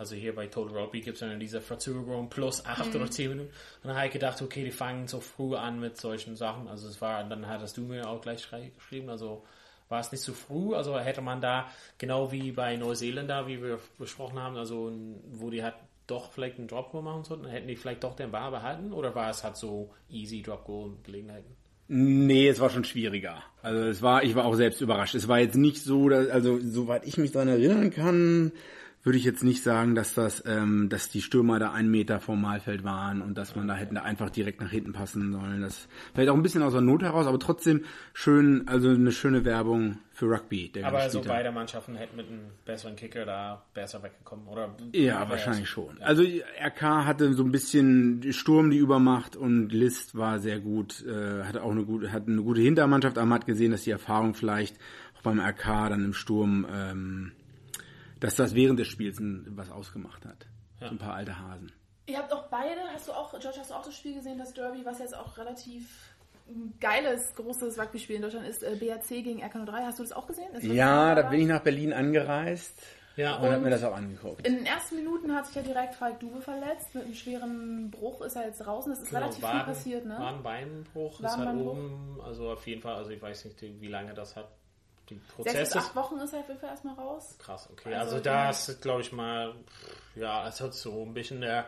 Also hier bei Total Rugby gibt es dann diese Verzögerung plus acht mhm. oder zehn Minuten. Und dann habe ich gedacht, okay, die fangen so früh an mit solchen Sachen. Also es war, dann hattest du mir auch gleich geschrieben, also war es nicht zu früh. Also hätte man da, genau wie bei Neuseeländer, wie wir besprochen haben, also wo die hat doch vielleicht einen Drop-Goal machen sollten, hätten die vielleicht doch den Ball behalten? Oder war es halt so easy Drop-Goal-Gelegenheiten? Nee, es war schon schwieriger. Also es war, ich war auch selbst überrascht. Es war jetzt nicht so, dass, also soweit ich mich daran erinnern kann, würde ich jetzt nicht sagen, dass das, ähm, dass die Stürmer da einen Meter vom Mahlfeld waren und dass man da hätten da einfach direkt nach hinten passen sollen. Das vielleicht auch ein bisschen aus der Not heraus, aber trotzdem schön, also eine schöne Werbung für Rugby. Der aber so beide Mannschaften hätten mit einem besseren Kicker da besser weggekommen, oder? Ja, wahrscheinlich schon. Ja. Also R K hatte so ein bisschen Sturm die Übermacht und List war sehr gut, äh, hatte auch eine gute, hat eine gute Hintermannschaft, aber man hat gesehen, dass die Erfahrung vielleicht auch beim R K dann im Sturm ähm, dass das während des Spiels was ausgemacht hat. Ja. So ein paar alte Hasen. Ihr habt auch beide, hast du auch, George, hast du auch das Spiel gesehen, das Derby, was jetzt auch relativ ein geiles, großes Rugby-Spiel in Deutschland ist, äh, B R C gegen R K null drei. Hast du das auch gesehen? Das ja, da bin ich nach Berlin angereist ja, und, und habe mir das auch angeguckt. In den ersten Minuten hat sich ja direkt Falk Dube verletzt. Mit einem schweren Bruch ist er jetzt draußen. Es ist genau, relativ Waden, viel passiert, ne? War ein Beinbruch, ist halt oben, also auf jeden Fall, also ich weiß nicht, wie lange das hat. Sechs bis acht Wochen ist er auf jeden Fall erstmal raus. Krass, okay. Also, also da ist, glaube ich mal, ja, es hat so ein bisschen der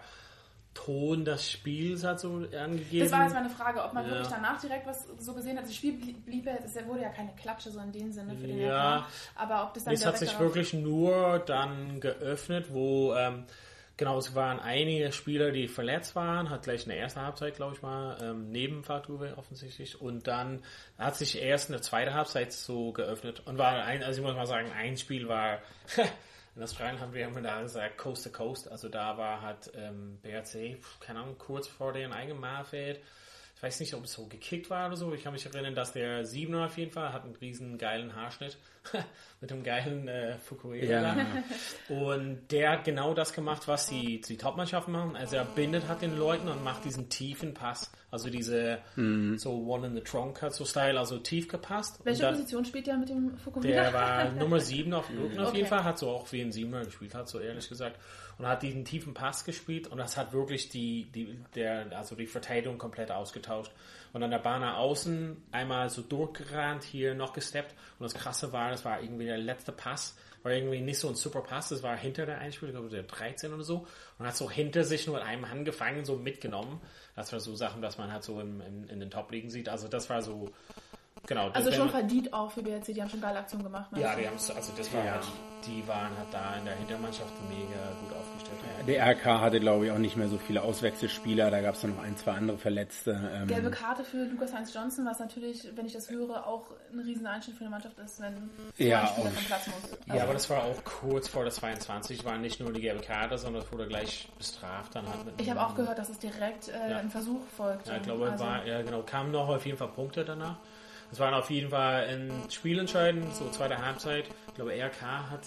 Ton des Spiels hat so angegeben. Das war jetzt meine Frage, ob man ja. wirklich danach direkt was so gesehen hat. Das Spiel blieb ja, es wurde ja keine Klatsche so in dem Sinne für den ja. R K. Aber ob das dann es hat sich wirklich nur dann geöffnet, wo ähm, genau, es waren einige Spieler, die verletzt waren, hat gleich in der ersten Halbzeit, glaube ich mal, ähm, neben Fahrtruhe offensichtlich. Und dann hat sich erst in der zweiten Halbzeit so geöffnet. Und war ein, also ich muss mal sagen, ein Spiel war, in Australien haben wir immer da gesagt, Coast to Coast. Also da war halt ähm, B R C, keine Ahnung, kurz vor den eigenen Mahlfeld. Ich weiß nicht, ob es so gekickt war oder so. Ich kann mich erinnern, dass der Siebener auf jeden Fall hat einen riesen geilen Haarschnitt mit dem geilen äh, Fukuhila. Ja. Und der hat genau das gemacht, was die, die Top-Mannschaften machen. Also er bindet hat den Leuten und macht diesen tiefen Pass. Also diese mhm. so One in the Trunk hat so Style, also tief gepasst. Welche dann, Position spielt der mit dem Fukuhila? Der war Nummer sieben auf Rücken auf okay. jeden Fall. Hat so auch wie ein Siebener gespielt, hat so ehrlich gesagt. Und hat diesen tiefen Pass gespielt und das hat wirklich die, die, der, also die Verteidigung komplett ausgetauscht. Und an der Bahn nach außen einmal so durchgerannt, hier noch gesteppt. Und das Krasse war, das war irgendwie der letzte Pass. War irgendwie nicht so ein super Pass, das war hinter der Einspiel, ich glaube der dreizehn oder so. Und hat so hinter sich nur in einem Hand gefangen, so mitgenommen. Das war so Sachen, dass man halt so in, in, in den Top-Ligen sieht. Also das war so, genau. Also schon verdient auch für B R C, die haben schon geile Aktionen gemacht. Ne? Ja, die haben also das war ja. halt, die waren halt da in der Hintermannschaft mega gut aufgestellt. Der R K hatte, glaube ich, auch nicht mehr so viele Auswechselspieler, da gab es noch ein, zwei andere Verletzte. Ähm Gelbe Karte für Lucas Heinz Johnson, was natürlich, wenn ich das höre, auch ein riesen Einschnitt für eine Mannschaft ist, wenn so ja, ein Spieler vom Platz muss. Also ja, aber das war auch kurz vor der zweiundzwanzig, war nicht nur die gelbe Karte, sondern es wurde gleich bestraft. Dann halt mit ich habe auch gehört, dass es direkt äh, ja. ein Versuch folgt. Ja, ich glaube, also war, ja, genau, kamen noch auf jeden Fall Punkte danach. Es waren auf jeden Fall ein Spielentscheidend, so zweite Halbzeit. Ich glaube, R K hat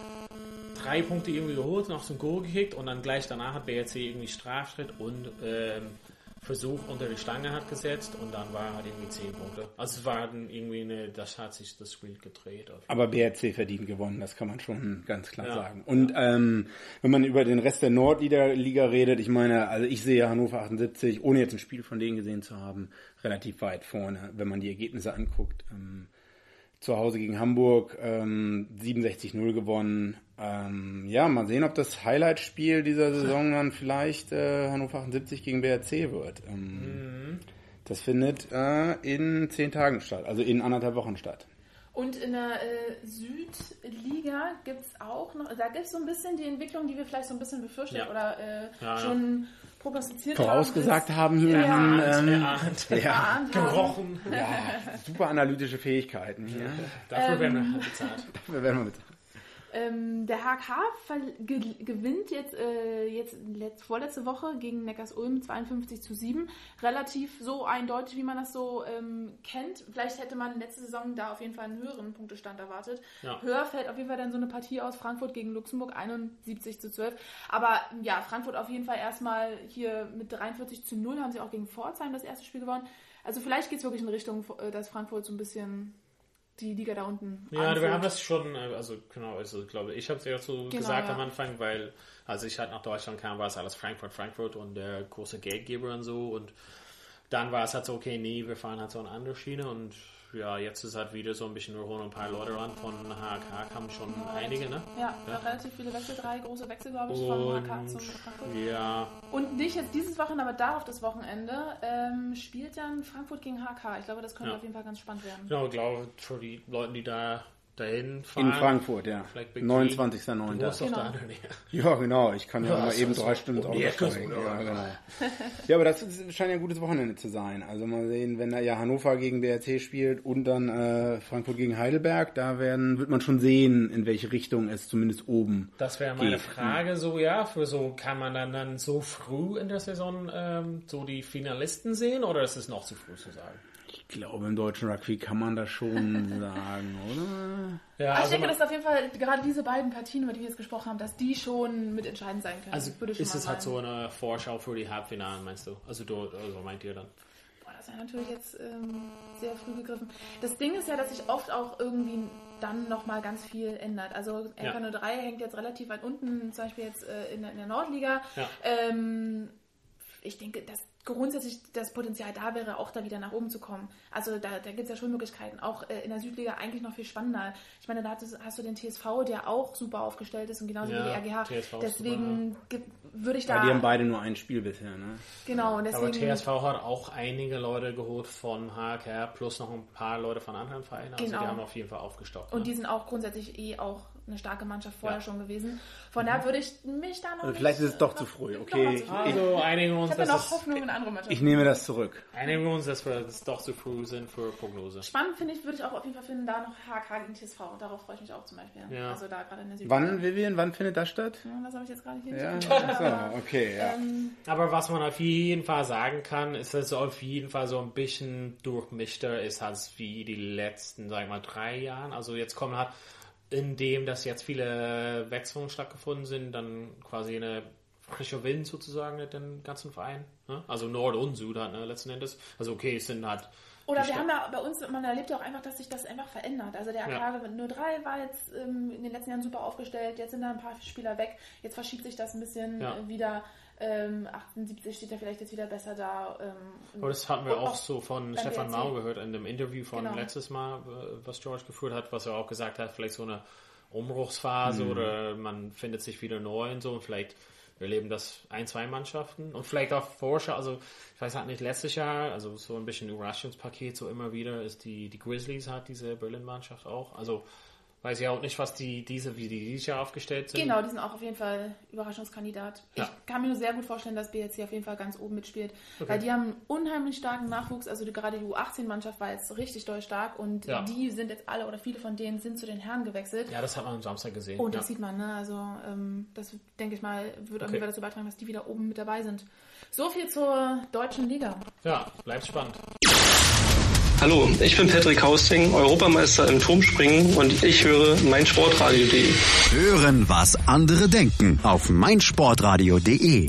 drei Punkte irgendwie geholt, noch zum Goal gekickt und dann gleich danach hat B R C irgendwie Strafschritt und ähm, Versuch unter die Stange hat gesetzt und dann war halt irgendwie zehn Punkte. Also es war dann irgendwie eine, das hat sich das Spiel gedreht. Aber B R C verdient gewonnen, das kann man schon ganz klar ja. sagen. Und ähm, wenn man über den Rest der Nordliga redet, ich meine, also ich sehe Hannover achtundsiebzig, ohne jetzt ein Spiel von denen gesehen zu haben, relativ weit vorne, wenn man die Ergebnisse anguckt. Ähm, zu Hause gegen Hamburg ähm, siebenundsechzig null gewonnen. Ähm, ja, mal sehen, ob das Highlight-Spiel dieser Saison dann vielleicht äh, Hannover achtundsiebzig gegen B R C wird. Ähm, mhm. Das findet äh, in zehn Tagen statt, also in anderthalb Wochen statt. Und in der äh, Südliga gibt es auch noch, da gibt es so ein bisschen die Entwicklung, die wir vielleicht so ein bisschen befürchtet ja. oder äh, ja, schon prognostiziert vorausgesagt haben. Hier ja, haben, ähm, erahnt, ja, ja, gerochen. Ja, super analytische Fähigkeiten. Ja. Dafür ähm, werden wir bezahlt. Dafür werden wir bezahlt. Ähm, der H K ge- gewinnt jetzt, äh, jetzt letzt, vorletzte Woche gegen Neckars-Ulm zweiundfünfzig zu sieben. Relativ so eindeutig, wie man das so ähm, kennt. Vielleicht hätte man letzte Saison da auf jeden Fall einen höheren Punktestand erwartet. Ja. Höher fällt auf jeden Fall dann so eine Partie aus Frankfurt gegen Luxemburg, einundsiebzig zu zwölf. Aber ja, Frankfurt auf jeden Fall erstmal hier mit dreiundvierzig zu null haben sie auch gegen Pforzheim das erste Spiel gewonnen. Also vielleicht geht es wirklich in Richtung, dass Frankfurt so ein bisschen die Liga da unten Ja, anfühlt. wir haben das schon, also genau, also ich glaube, ich habe es ja so Genau, gesagt ja. am Anfang, weil als ich halt nach Deutschland kam, war es alles Frankfurt, Frankfurt und der große Geldgeber und so und dann war es halt so, okay, nee, wir fahren halt so eine andere Schiene und ja, jetzt ist halt wieder so ein bisschen, wir holen ein paar Leute ran, von H K kamen schon Ja, einige, ne? Ja, Ja. relativ viele Wechsel, drei große Wechsel, glaube ich, von H K zu Frankfurt. Ja, Und nicht jetzt dieses Wochenende, aber darauf das Wochenende ähm, spielt dann Frankfurt gegen H K. Ich glaube, das könnte Ja. auf jeden Fall ganz spannend werden. genau, ich glaube, für die Leute, die da dahin fahren. In Frankfurt, ja. Vielleicht Big neunundzwanzigster Du neunter musst doch Genau. da in der Nähe. Ja, genau. Ich kann ja, Ja, auch mal das eben ist drei so Stunden ins um Auto die Ecke steigen. so, Ja, ja. genau. Ja, aber das ist, scheint ja ein gutes Wochenende zu sein. Also mal sehen, wenn da ja Hannover gegen B R C spielt und dann äh, Frankfurt gegen Heidelberg, da werden, wird man schon sehen, in welche Richtung es zumindest oben Das wäre meine geht. Frage, so ja, für so, kann man dann, dann so früh in der Saison ähm, so die Finalisten sehen oder ist es noch zu früh zu sagen? Ich glaube, im deutschen Rugby kann man das schon sagen, oder? Ja, Also ich also, denke, man, dass auf jeden Fall gerade diese beiden Partien, über die wir jetzt gesprochen haben, dass die schon mitentscheidend sein können. also Würde ich schon ist mal es halt so meinen. eine Vorschau für die Halbfinalen, meinst du? Also, du, also meint ihr dann? Boah, das wäre natürlich jetzt ähm, sehr früh gegriffen. Das Ding ist ja, dass sich oft auch irgendwie dann nochmal ganz viel ändert. Also L K null drei hängt jetzt relativ weit unten, zum Beispiel jetzt äh, in, der- in der Nordliga. Ja. Ähm, ich denke, dass grundsätzlich das Potenzial da wäre, auch da wieder nach oben zu kommen. Also da, da gibt es ja schon Möglichkeiten. Auch äh, in der Südliga eigentlich noch viel spannender. Ich meine, da hast du, hast du den T S V, der auch super aufgestellt ist und genauso Ja, wie die R G H. T S V ist Deswegen gibt- würde ich Ja, da... die haben beide nur ein Spiel bisher, ne? Genau, und Aber deswegen... T S V hat auch einige Leute geholt von H K plus noch ein paar Leute von anderen Vereinen. Also Genau. die haben auf jeden Fall aufgestockt. Und ne? die sind auch grundsätzlich eh auch eine starke Mannschaft vorher Ja. schon gewesen. Von daher würde ich mich da noch Also nicht, vielleicht ist es doch noch- zu früh, noch okay. mal zu früh. Also einigen wir Ich uns, habe ja dass noch es, Hoffnung in andere Mannschaften. Ich nehme das zurück. einigen wir uns, dass wir das doch zu früh sind für Prognose. Spannend finde ich, würde ich auch auf jeden Fall finden, da noch H K gegen T S V. Darauf freue ich mich auch zum Beispiel. Ja. Also da gerade in der Süd. Wann, Vivian, wann findet das statt? Ja, das habe ich jetzt gerade hier Ja, nicht. so, okay, ja. Ähm, Aber was man auf jeden Fall sagen kann, ist, dass es auf jeden Fall so ein bisschen durchmischter ist als wie die letzten, sag ich mal, drei Jahren. Also jetzt kommen halt, indem dass jetzt viele Wechselungen stattgefunden sind, dann quasi eine frische Wind sozusagen mit den ganzen Vereinen. Ne? Also Nord und Süd halt, ne, letzten Endes. Also okay, es sind halt... Oder die wir Sta- haben ja bei uns, man erlebt ja auch einfach, dass sich das einfach verändert. Also der Ja. A K null drei war jetzt ähm, in den letzten Jahren super aufgestellt, jetzt sind da ein paar Spieler weg, jetzt verschiebt sich das ein bisschen Ja. äh, wieder. Ähm, achtundsiebzig steht ja vielleicht jetzt wieder besser da. Ähm, Aber das hatten wir und auch so von beim Stefan B R C. Mau gehört in dem Interview von Genau. letztes Mal, äh, was George geführt hat, was er auch gesagt hat, vielleicht so eine Umbruchsphase oder man findet sich wieder neu und so und vielleicht erleben das ein, zwei Mannschaften und vielleicht auch Forscher, also ich weiß halt nicht, letztes Jahr, also so ein bisschen Überraschungspaket, so immer wieder ist die, die Grizzlies hat diese Berlin-Mannschaft auch, also weiß ich auch nicht, was die, diese, wie die dieses Jahr aufgestellt sind. Genau, die sind auch auf jeden Fall Überraschungskandidat. Ja. Ich kann mir nur sehr gut vorstellen, dass B R C auf jeden Fall ganz oben mitspielt, weil die haben einen unheimlich starken Nachwuchs, also die, gerade die U achtzehn-Mannschaft war jetzt richtig doll stark und Ja. die sind jetzt alle oder viele von denen sind zu den Herren gewechselt. Ja, das hat man am Samstag gesehen. Und ja. das sieht man, ne? Also ähm, das denke ich mal, wird auf Okay. jeden Fall dazu beitragen, dass die wieder oben mit dabei sind. So viel zur deutschen Liga. ja, bleibt spannend. Hallo, ich bin Patrick Hausting, Europameister im Turmspringen und ich höre meinsportradio punkt de. Hören, was andere denken auf meinsportradio punkt de.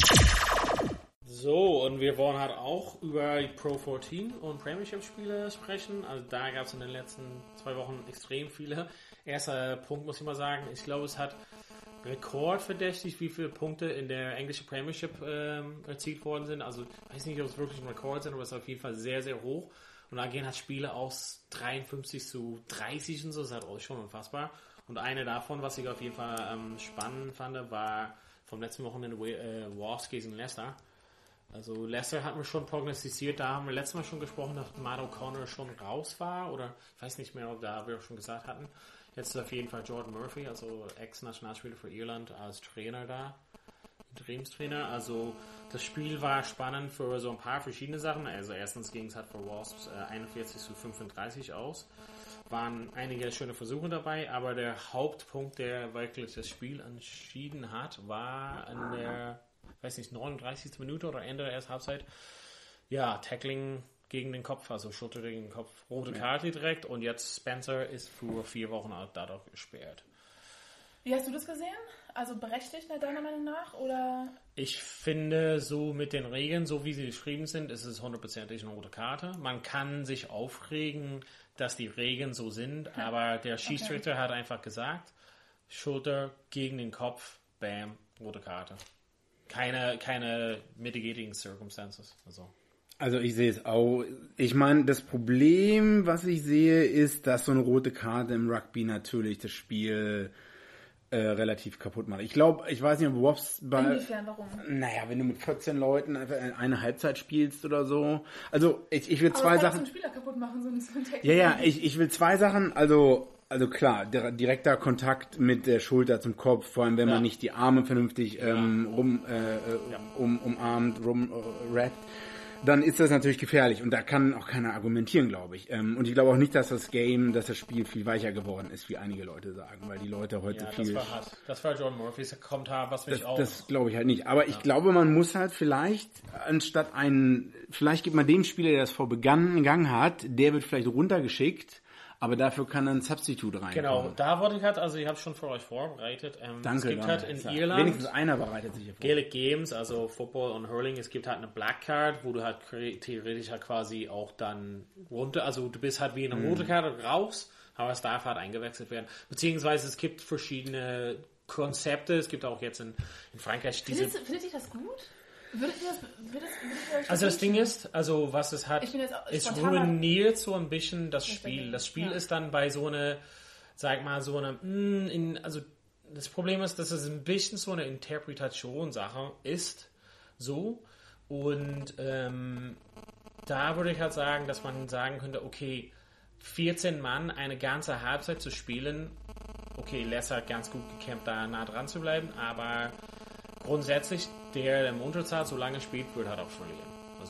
So, und wir wollen halt auch über die Pro vierzehn und Premiership-Spiele sprechen. Also da gab es in den letzten zwei Wochen extrem viele. Erster Punkt muss ich mal sagen, ich glaube, es hat rekordverdächtig, wie viele Punkte in der englischen Premiership ähm, erzielt worden sind. Also ich weiß nicht, ob es wirklich ein Rekord sind, aber es ist auf jeden Fall sehr, sehr hoch. Und da gehen halt Spiele aus dreiundfünfzig zu dreißig und so, das ist halt auch schon unfassbar. Und eine davon, was ich auf jeden Fall ähm, spannend fand, war vom letzten Wochenende äh, Wasps gegen Leicester. Also Leicester hatten wir schon prognostiziert, da haben wir letztes Mal schon gesprochen, dass Matt O'Connor schon raus war, oder ich weiß nicht mehr, ob da wir schon gesagt hatten. Jetzt ist auf jeden Fall Jordan Murphy, also Ex-Nationalspieler für Irland, als Trainer da. Interimstrainer, also das Spiel war spannend für so ein paar verschiedene Sachen. Also erstens ging es halt für Wasps äh, einundvierzig zu fünfunddreißig aus. Waren einige schöne Versuche dabei, aber der Hauptpunkt, der wirklich das Spiel entschieden hat, war in der, weiß nicht, neununddreißigsten Minute oder Ende der ersten Halbzeit. Ja, Tackling gegen den Kopf, also Schulter gegen den Kopf, rote Karte direkt und jetzt Spencer ist für vier Wochen dadurch gesperrt. Wie hast du das gesehen? Also berechtigt deiner Meinung nach? Oder? Ich finde, so mit den Regeln, so wie sie geschrieben sind, ist es hundertprozentig eine rote Karte. Man kann sich aufregen, dass die Regeln so sind, ja. aber der Schiedsrichter okay. hat einfach gesagt, Schulter gegen den Kopf, bam, rote Karte. Keine, keine mitigating circumstances. Also. Also ich sehe es auch. Ich meine, das Problem, was ich sehe, ist, dass so eine rote Karte im Rugby natürlich das Spiel äh, relativ kaputt macht. Ich glaube, ich weiß nicht, ob Wops bei... Inwiefern, warum? Naja, wenn du mit vierzehn Leuten einfach eine Halbzeit spielst oder so. Also ich, ich will Aber zwei das kann Sachen... So einen Spieler kaputt machen, so ein, so ein Ja, ja, ich, ich will zwei Sachen, also... Also klar, der, direkter Kontakt mit der Schulter zum Kopf, vor allem wenn ja. man nicht die Arme vernünftig ähm, rum, äh, ja. um, umarmt, rumrappt, äh, dann ist das natürlich gefährlich und da kann auch keiner argumentieren, glaube ich. Ähm, und ich glaube auch nicht, dass das Game, dass das Spiel viel weicher geworden ist, wie einige Leute sagen, weil die Leute heute ja, viel... Das war hart. Das war John Murphys Kommentar, was mich das, auch... Das glaube ich halt nicht. Aber ja. ich glaube, man muss halt vielleicht, anstatt einen, vielleicht gibt man dem Spieler, der das vor begangen hat, der wird vielleicht runtergeschickt. Aber dafür kann ein Substitute rein. Genau, da wollte ich halt, also ich habe schon für euch vorbereitet. Ähm, Danke. Es gibt Danke. halt in ja. Irland wenigstens einer bereitet sich hier vor. Gaelic Games, also Football und Hurling, es gibt halt eine Black Card, wo du halt theoretisch halt quasi auch dann runter, also du bist halt wie eine rote Karte raus, aber es darf halt eingewechselt werden. Beziehungsweise es gibt verschiedene Konzepte, es gibt auch jetzt in, in Frankreich diese... Findet, findet ihr das gut? Würdet ihr das, würdet, würdet ihr das also das Ding ist, also was es hat, es ruiniert so ein bisschen das Spiel. Das Spiel ja. ist dann bei so einer, sag mal, so einer, in, also das Problem ist, dass es ein bisschen so eine Interpretationssache ist, so, und ähm, da würde ich halt sagen, dass man sagen könnte, okay, vierzehn Mann eine ganze Halbzeit zu spielen, okay, Lesser hat ganz gut gekämpft, da nah dran zu bleiben, aber grundsätzlich, der, der im Unterzahl so lange spielt, wird halt auch verlieren. Also,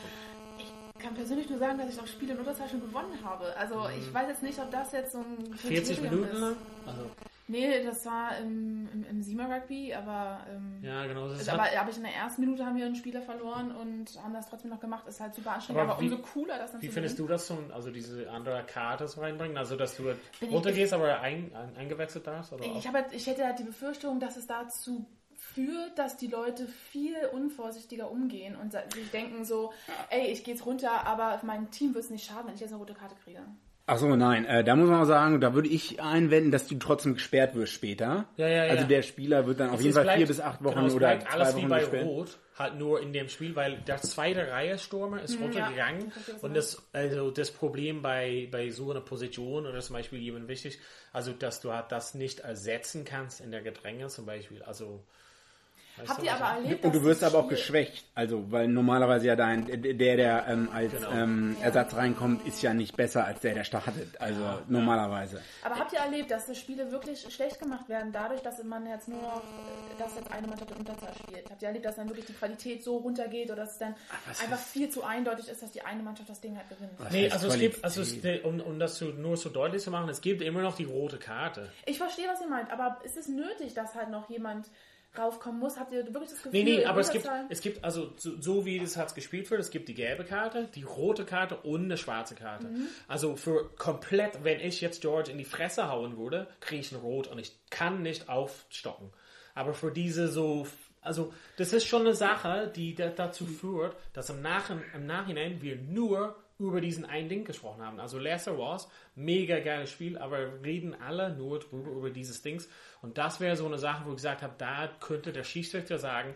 ich kann persönlich nur sagen, dass ich auch Spiele in Unterzahl schon gewonnen habe. Also mhm. ich weiß jetzt nicht, ob das jetzt so ein vierzig Minuten lang? Also. Nee, das war im, im, im Siemer Rugby, aber, ähm, ja, genau, das ist aber, aber ich in der ersten Minute haben wir einen Spieler verloren und haben das trotzdem noch gemacht. Ist halt super anstrengend, aber, aber wie, umso cooler, das dann Wie zu findest gewinnen. du das, so, also diese andere Karte so reinbringen? Also, dass du runtergehst, aber ein, ein, eingewechselt darfst? Oder ich, hab halt, ich hätte halt die Befürchtung, dass es dazu führt, dass die Leute viel unvorsichtiger umgehen und sich denken so, ey, ich gehe jetzt runter, aber mein Team wird es nicht schaden, wenn ich jetzt eine rote Karte kriege. Ach so, nein, äh, da muss man auch sagen, da würde ich einwenden, dass du trotzdem gesperrt wirst später. Ja, ja, ja. Also der Spieler wird dann auf es jeden Fall bleibt, vier bis acht Wochen genau, oder zwei alles Wochen wie bei gesperrt. Rot, halt nur in dem Spiel, weil der zweite Reihe Stürmer ist hm, runtergegangen ja, und das, also das Problem bei, bei so einer Position oder zum Beispiel jemand wichtig, also dass du halt das nicht ersetzen kannst in der Gedränge zum Beispiel, also weißt Habt du, ihr aber also, erlebt, und du wirst aber auch Spiel geschwächt, also weil normalerweise ja dein der der ähm, als genau. ähm, ja. Ersatz reinkommt, ist ja nicht besser als der der startet, also ja, normalerweise. Aber habt ihr erlebt, dass die Spiele wirklich schlecht gemacht werden, dadurch, dass man jetzt nur noch, dass jetzt eine Mannschaft in Unterzahl spielt? Habt ihr erlebt, dass dann wirklich die Qualität so runtergeht oder dass es dann Ach, einfach ist? viel zu eindeutig ist, dass die eine Mannschaft das Ding halt gewinnt? Was nee, also es gibt, also es, um, um das zu, nur so deutlich zu machen, es gibt immer noch die rote Karte. Ich verstehe, was ihr meint, aber ist es nötig, dass halt noch jemand raufkommen muss? Habt ihr wirklich das Gefühl? Nee, nee, aber es gibt, es gibt, also so, so wie das hat gespielt wird, es gibt die gelbe Karte, die rote Karte und eine schwarze Karte. Mhm. Also für komplett, wenn ich jetzt George in die Fresse hauen würde, kriege ich ein Rot und ich kann nicht aufstocken. Aber für diese so, also das ist schon eine Sache, die da, dazu führt, dass im, Nach- im Nachhinein wir nur über diesen einen Ding gesprochen haben. Also Lesser was, mega geiles Spiel, aber reden alle nur drüber, über dieses Dings. Und das wäre so eine Sache, wo ich gesagt habe, da könnte der Schiedsrichter sagen,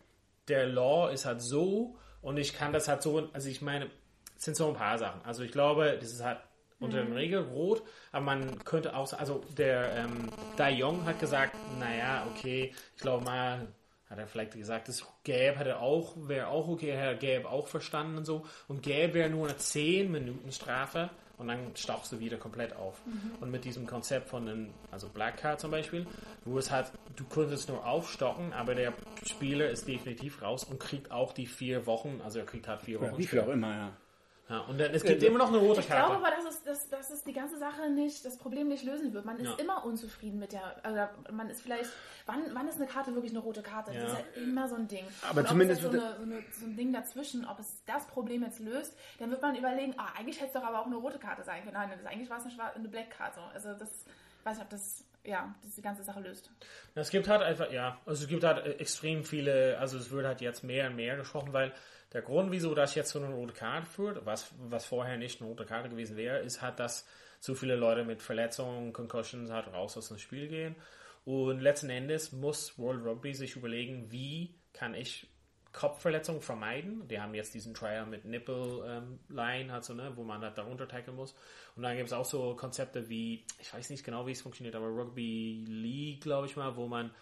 der Law ist halt so und ich kann das halt so, also ich meine, es sind so ein paar Sachen. Also ich glaube, das ist halt unter den Regeln rot, aber man könnte auch, also der ähm, Dai Yong hat gesagt, naja, okay, ich glaube mal, hat er vielleicht gesagt, das Gelb hätte auch, wäre auch okay, hätte Gelb auch verstanden und so. Und Gelb wäre nur eine zehn Minuten Strafe und dann stauchst du wieder komplett auf. Mhm. Und mit diesem Konzept von den, also Black Card zum Beispiel, wo es halt, du könntest nur aufstocken, aber der Spieler ist definitiv raus und kriegt auch die vier Wochen, also er kriegt halt vier Wochen. Ja, wie viel auch immer, ja. Ja, und dann, es gibt äh, immer noch eine rote ich Karte. Ich glaube aber, dass es, dass, dass es die ganze Sache nicht, das Problem nicht lösen wird. Man ist ja. immer unzufrieden mit der, also man ist vielleicht, wann, wann ist eine Karte wirklich eine rote Karte? Ja. Das ist ja immer so ein Ding. Aber und zumindest ob es jetzt so, eine, so, eine, so ein Ding dazwischen, ob es das Problem jetzt löst, dann wird man überlegen, ah, eigentlich hätte es doch aber auch eine rote Karte sein können. Nein, das, eigentlich war es eine, eine Black Card. Also das, weiß nicht, ob das ja, das die ganze Sache löst. Es gibt halt einfach, ja, also es gibt halt extrem viele, also es wird halt jetzt mehr und mehr gesprochen, weil der Grund, wieso das jetzt zu einer roten Karte führt, was, was vorher nicht eine rote Karte gewesen wäre, ist halt, dass zu viele Leute mit Verletzungen, Concussions halt raus aus dem Spiel gehen. Und letzten Endes muss World Rugby sich überlegen, wie kann ich Kopfverletzungen vermeiden. Die haben jetzt diesen Trial mit Nipple ähm, Line, halt so, ne, wo man halt darunter tackeln muss. Und dann gibt es auch so Konzepte wie, ich weiß nicht genau, wie es funktioniert, aber Rugby League, glaube ich mal, wo man,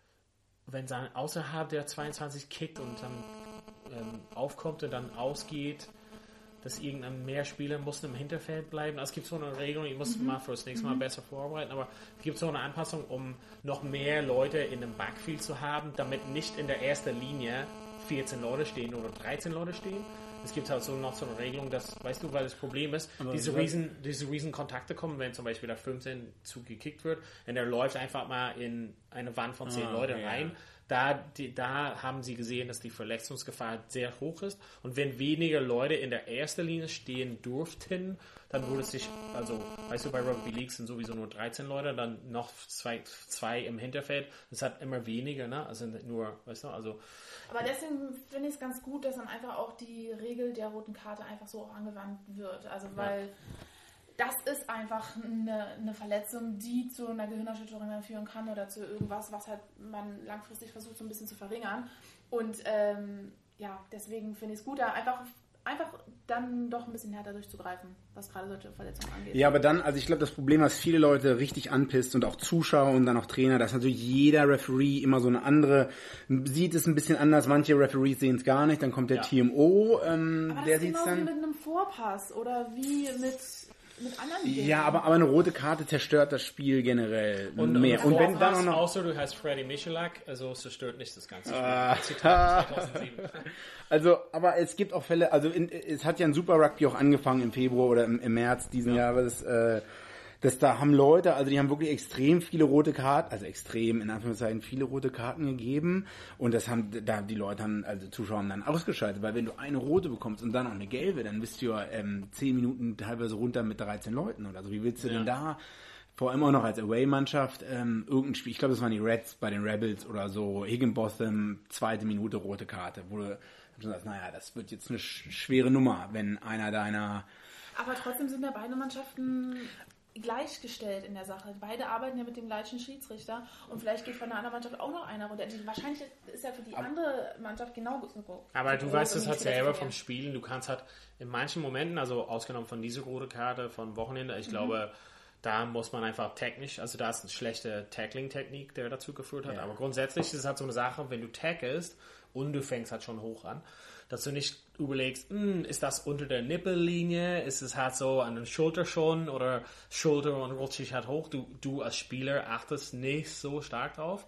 wenn es außerhalb der zweiundzwanzig kickt und dann ähm, aufkommt und dann ausgeht, dass irgendein mehr Spieler muss im Hinterfeld bleiben. Also es gibt so eine Regelung, ich muss mhm. mal für das nächste Mal mhm. besser vorbereiten, aber es gibt so eine Anpassung, um noch mehr Leute in dem Backfield zu haben, damit nicht in der ersten Linie vierzehn Leute stehen oder dreizehn Leute stehen. Es gibt halt so noch so eine Regelung, dass, weißt du, weil das Problem ist, aber diese riesen, diese riesen Kontakte kommen, wenn zum Beispiel da fünfzehn zugekickt wird, und er läuft einfach mal in eine Wand von zehn ah, Leute okay, rein. Ja. Da, die, da haben sie gesehen, dass die Verletzungsgefahr sehr hoch ist. Und wenn weniger Leute in der ersten Linie stehen durften, dann würde es sich, also, weißt du, bei Rugby League sind sowieso nur dreizehn Leute, dann noch zwei, zwei im Hinterfeld. Das hat immer weniger, ne? Also nur, weißt du, also. Aber deswegen finde ich es ganz gut, dass dann einfach auch die Regel der roten Karte einfach so auch angewandt wird. Also, weil ja. das ist einfach eine, eine Verletzung, die zu einer Gehirnerschütterung führen kann oder zu irgendwas, was halt man langfristig versucht, so ein bisschen zu verringern. Und ähm, ja, deswegen finde ich es gut, da einfach, einfach dann doch ein bisschen härter durchzugreifen, was gerade solche Verletzungen angeht. Ja, aber dann, also ich glaube, das Problem, was viele Leute richtig anpisst und auch Zuschauer und dann auch Trainer, dass natürlich jeder Referee immer so eine andere, sieht es ein bisschen anders, manche Referees sehen es gar nicht, dann kommt der ja. T M O, ähm, aber der sieht es dann. Wie mit einem Vorpass oder wie mit... mit anderen Dingen. Ja, aber, aber eine rote Karte zerstört das Spiel generell und, mehr. Und, und wenn dann auch noch... Außer du heißt Freddy Michalak, also es zerstört nicht das ganze Spiel. Ah. zweitausendsieben. Also, aber es gibt auch Fälle, also in, es hat ja ein Super Rugby auch angefangen im Februar oder im, im März diesen ja. Jahres, äh, dass da haben Leute, also die haben wirklich extrem viele rote Karten, also extrem in Anführungszeichen viele rote Karten gegeben und das haben, da die Leute haben, also Zuschauer haben dann ausgeschaltet, weil wenn du eine rote bekommst und dann noch eine gelbe, dann bist du ja ähm, zehn Minuten teilweise runter mit dreizehn Leuten oder so. Wie willst du ja. denn da, vor allem auch noch als Away-Mannschaft, ähm, irgendein Spiel, ich glaube, das waren die Reds bei den Rebels oder so, Higginbotham, zweite Minute rote Karte, wo du schon sagst, naja, das wird jetzt eine sch- schwere Nummer, wenn einer deiner... Aber trotzdem sind ja beide Mannschaften gleichgestellt in der Sache. Beide arbeiten ja mit dem gleichen Schiedsrichter und vielleicht geht von der anderen Mannschaft auch noch einer runter. Wahrscheinlich ist ja für die aber, andere Mannschaft genau so. Aber du weißt es halt selber vom Spielen. Du kannst halt in manchen Momenten, also ausgenommen von dieser roten Karte von Wochenende, ich mhm. glaube, da muss man einfach technisch, also da ist eine schlechte Tackling-Technik, der dazu geführt hat. Ja. Aber grundsätzlich ist es halt so eine Sache, wenn du tackelst und du fängst halt schon hoch an, dass du nicht überlegst, ist das unter der Nippellinie, ist es halt so an der Schulter schon oder Schulter und rutscht sich halt hoch. Du, du als Spieler achtest nicht so stark drauf.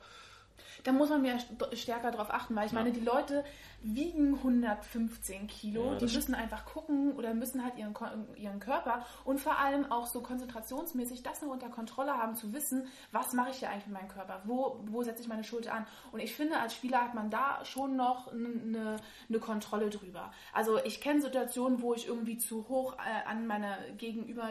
Da muss man mehr stärker drauf achten, weil ich ja. meine, die Leute wiegen hundertfünfzehn Kilo, ja, die müssen einfach gucken oder müssen halt ihren, ihren Körper und vor allem auch so konzentrationsmäßig das noch unter Kontrolle haben, zu wissen, was mache ich hier eigentlich mit meinem Körper, wo, wo setze ich meine Schulter an. Und ich finde, als Spieler hat man da schon noch eine, eine Kontrolle drüber. Also ich kenne Situationen, wo ich irgendwie zu hoch äh, an meiner Gegenüber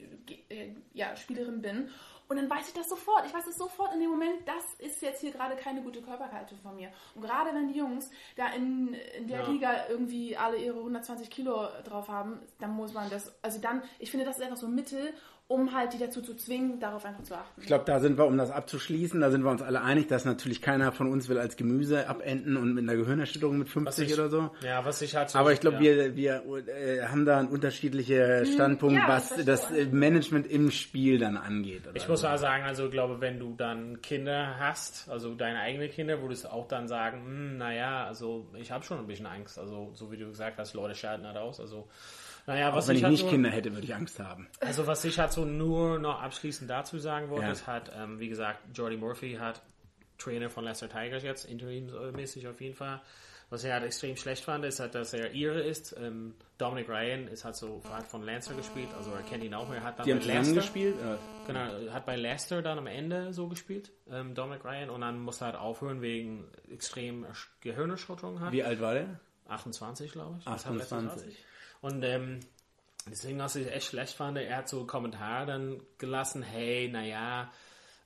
äh, ja, Spielerin bin. Und dann weiß ich das sofort. Ich weiß es sofort in dem Moment, das ist jetzt hier gerade keine gute Körperhaltung von mir. Und gerade wenn die Jungs da in, in der ja. Liga irgendwie alle ihre hundertzwanzig Kilo drauf haben, dann muss man das, also dann, ich finde, das ist einfach so ein Mittel, um halt die dazu zu zwingen, darauf einfach zu achten. Ich glaube, da sind wir, um das abzuschließen, da sind wir uns alle einig, dass natürlich keiner von uns will als Gemüse abenden und mit einer Gehirnerschütterung mit fünfzig ich, oder so. Ja, was ich halt so... Aber ich glaube, ja. wir, wir äh, haben da einen unterschiedlichen Standpunkt, ja, was das, das Management im Spiel dann angeht. Oder ich muss mal sagen, also ich glaube, wenn du dann Kinder hast, also deine eigenen Kinder, würdest du auch dann sagen, naja, also ich habe schon ein bisschen Angst. Also so wie du gesagt hast, Leute schalten halt aus, also... Naja, was auch wenn ich, ich nicht halt Kinder hätte, würde ich Angst haben. Also was ich halt so nur noch abschließend dazu sagen wollte, ja. ist halt, ähm, wie gesagt, Jordy Murphy hat Trainer von Leicester Tigers jetzt, interimsmäßig auf jeden Fall. Was er halt extrem schlecht fand, ist halt, dass er Ire ist. Ähm, Dominic Ryan ist halt so hat von Lancer gespielt, also er kennt ihn auch. Er hat dann Die bei haben Leicester gespielt? Ja. Genau, hat bei Leicester dann am Ende so gespielt, ähm, Dominic Ryan, und dann musste er halt aufhören wegen extrem Gehirnerschütterung. Hat. Wie alt war der? achtundzwanzig, glaube ich. achtundzwanzig. Und ähm, deswegen, was ich echt schlecht fand, er hat so Kommentare dann gelassen, hey, naja,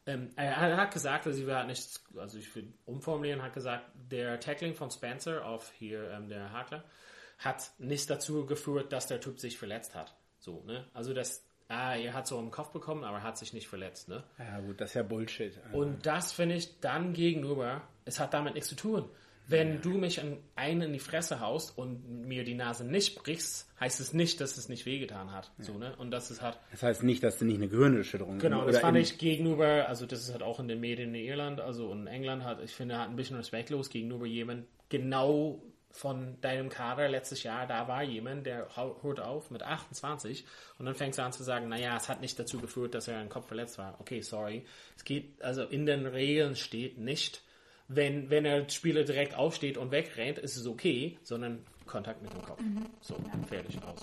Ähm, er, er hat gesagt, also ich will nicht, also ich will umformulieren, hat gesagt, der Tackling von Spencer auf hier ähm, der Hakler hat nicht dazu geführt, dass der Typ sich verletzt hat. So, ne? Also das, ah, er hat so einen Kopf bekommen, aber er hat sich nicht verletzt, ne? Ja gut, das ist ja Bullshit. Und das finde ich dann gegenüber, es hat damit nichts zu tun. Wenn ja. du mich an, einen in die Fresse haust und mir die Nase nicht brichst, heißt es nicht, dass es nicht wehgetan hat. Ja. So, ne? Und das ist halt. Das heißt nicht, dass du nicht eine Gehirnerschütterung. Genau, das fand ich gegenüber, also das ist halt auch in den Medien in Irland, also in England hat, ich finde, hat ein bisschen respektlos gegenüber jemand genau von deinem Kader letztes Jahr, da war jemand, der hört auf mit achtundzwanzig und dann fängst du an zu sagen, naja, es hat nicht dazu geführt, dass er im Kopf verletzt war. Okay, sorry. Es geht, also in den Regeln steht nicht, wenn, wenn der Spieler direkt aufsteht und wegrennt, ist es okay, sondern Kontakt mit dem Kopf. Mhm. So, ja. Fertig aus.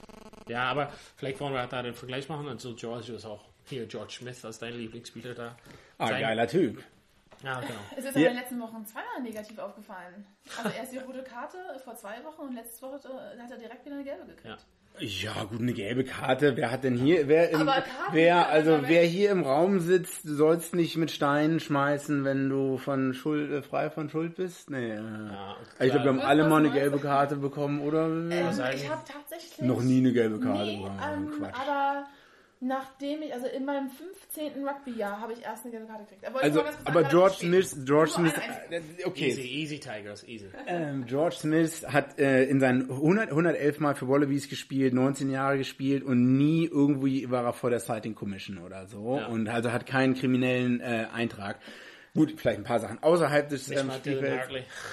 Ja, aber vielleicht wollen wir da den Vergleich machen und so George ist auch hier George Smith als dein Lieblingsspieler da. Ah, Sein, geiler Typ. Ja, genau. Es ist ja. in den letzten Wochen zweimal negativ aufgefallen. Also erst die rote Karte vor zwei Wochen und letzte Woche hat er direkt wieder eine gelbe gekriegt. Ja. Ja, gut, eine gelbe Karte. Wer hat denn hier, wer, im, Karten, wer, also wer hier im Raum sitzt, sollst nicht mit Steinen schmeißen, wenn du von Schuld, äh, frei von Schuld bist? Nee. Ja, ich glaube, wir haben alle mal eine gelbe Karte bekommen, oder? Ähm, ich habe tatsächlich noch nie eine gelbe Karte nee, bekommen. Ähm, Quatsch. Aber nachdem ich, also in meinem fünfzehnten Rugby-Jahr habe ich erst eine gelbe Karte gekriegt. Aber, also, aber George Smith, George Smith, okay. Easy, easy Tigers, easy. Ähm, George Smith hat äh, in seinen hundert, hundertelf Mal für Wallabies gespielt, neunzehn Jahre gespielt und nie irgendwie war er vor der Citing Commission oder so. Ja. Und also hat keinen kriminellen äh, Eintrag. Gut, vielleicht ein paar Sachen außerhalb des ähm, Spielfelds.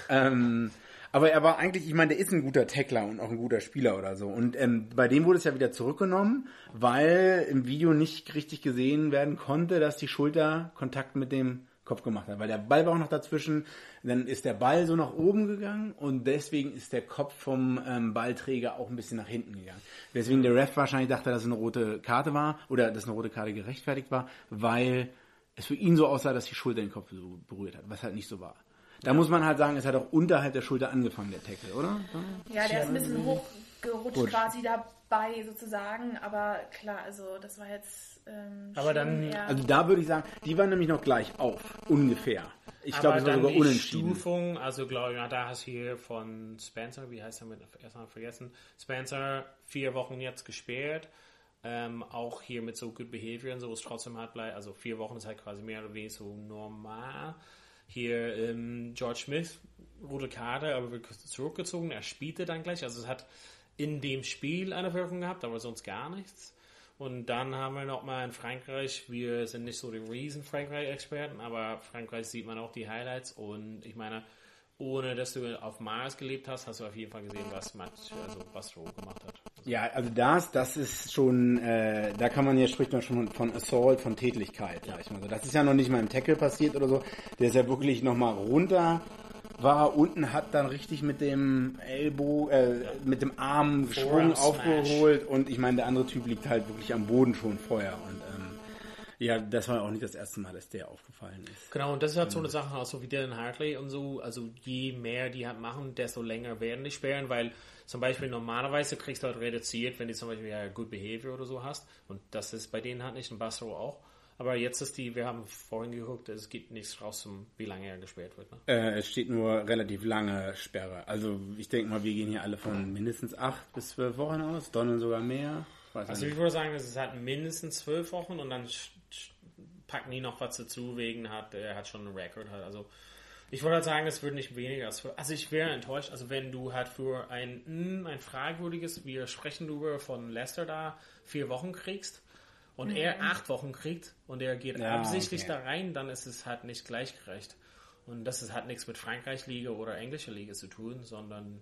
Ähm, Aber er war eigentlich, ich meine, der ist ein guter Tackler und auch ein guter Spieler oder so. Und ähm, bei dem wurde es ja wieder zurückgenommen, weil im Video nicht richtig gesehen werden konnte, dass die Schulter Kontakt mit dem Kopf gemacht hat. Weil der Ball war auch noch dazwischen. Dann ist der Ball so nach oben gegangen und deswegen ist der Kopf vom ähm, Ballträger auch ein bisschen nach hinten gegangen. Deswegen der Ref wahrscheinlich dachte, dass es eine rote Karte war oder dass eine rote Karte gerechtfertigt war, weil es für ihn so aussah, dass die Schulter den Kopf berührt hat, was halt nicht so war. Da muss man halt sagen, es hat auch unterhalb der Schulter angefangen, der Tackle, oder? Ja, der ist ein bisschen hochgerutscht Gut. quasi dabei sozusagen, aber klar, also das war jetzt ähm, aber dann, eher also da würde ich sagen, die waren nämlich noch gleich auf, ungefähr. Ich glaube, es war sogar die unentschieden. Stufung, also glaube ich, ja, da hast du hier von Spencer, wie heißt er mit, erstmal vergessen, Spencer vier Wochen jetzt gesperrt, ähm, auch hier mit so Good Behavior und so, was trotzdem halt bleibt, also vier Wochen ist halt quasi mehr oder weniger so normal. Hier ähm, George Smith, rote Karte, aber wird zurückgezogen. Er spielte dann gleich. Also es hat in dem Spiel eine Wirkung gehabt, aber sonst gar nichts. Und dann haben wir nochmal in Frankreich, wir sind nicht so die riesen Frankreich-Experten, aber Frankreich sieht man auch die Highlights. Und ich meine, ohne dass du auf Mars gelebt hast, hast du auf jeden Fall gesehen, was also Bastro gemacht hat. Also ja, also das, das ist schon, äh, da kann man ja, spricht man schon von Assault, von Tätlichkeit, sag ich mal so. Das ist ja noch nicht mal im Tackle passiert oder so. Der ist ja wirklich nochmal runter, war unten, hat dann richtig mit dem Ellbogen, äh, ja. mit dem Arm Schwung aufgeholt und ich meine, der andere Typ liegt halt wirklich am Boden schon vorher und ähm, ja, das war auch nicht das erste Mal, dass der aufgefallen ist. Genau, und das ist halt so eine Sache, auch so wie Dylan Hartley und so, also je mehr die halt machen, desto länger werden die sperren, weil zum Beispiel normalerweise kriegst du halt reduziert, wenn du zum Beispiel ja Good Behavior oder so hast und das ist bei denen halt nicht, in Bastro auch. Aber jetzt ist die, wir haben vorhin geguckt, es geht nichts raus, um wie lange er gesperrt wird. Ne? Äh, es steht nur relativ lange Sperre. Also ich denke mal, wir gehen hier alle von mindestens acht bis zwölf Wochen aus, Donald sogar mehr. Weiß also ich würde sagen, es ist halt mindestens zwölf Wochen und dann packen die noch was dazu, wegen hat, er hat schon einen Rekord. Also ich würde halt sagen, es würde nicht weniger als für, also ich wäre enttäuscht, also wenn du halt für ein, ein fragwürdiges, wir sprechen darüber von Leicester da, vier Wochen kriegst und mhm. er acht Wochen kriegt und er geht ja, absichtlich okay. da rein, dann ist es halt nicht gleichgerecht. Und das ist, hat nichts mit Frankreich-Liga oder englischer Liga zu tun, sondern...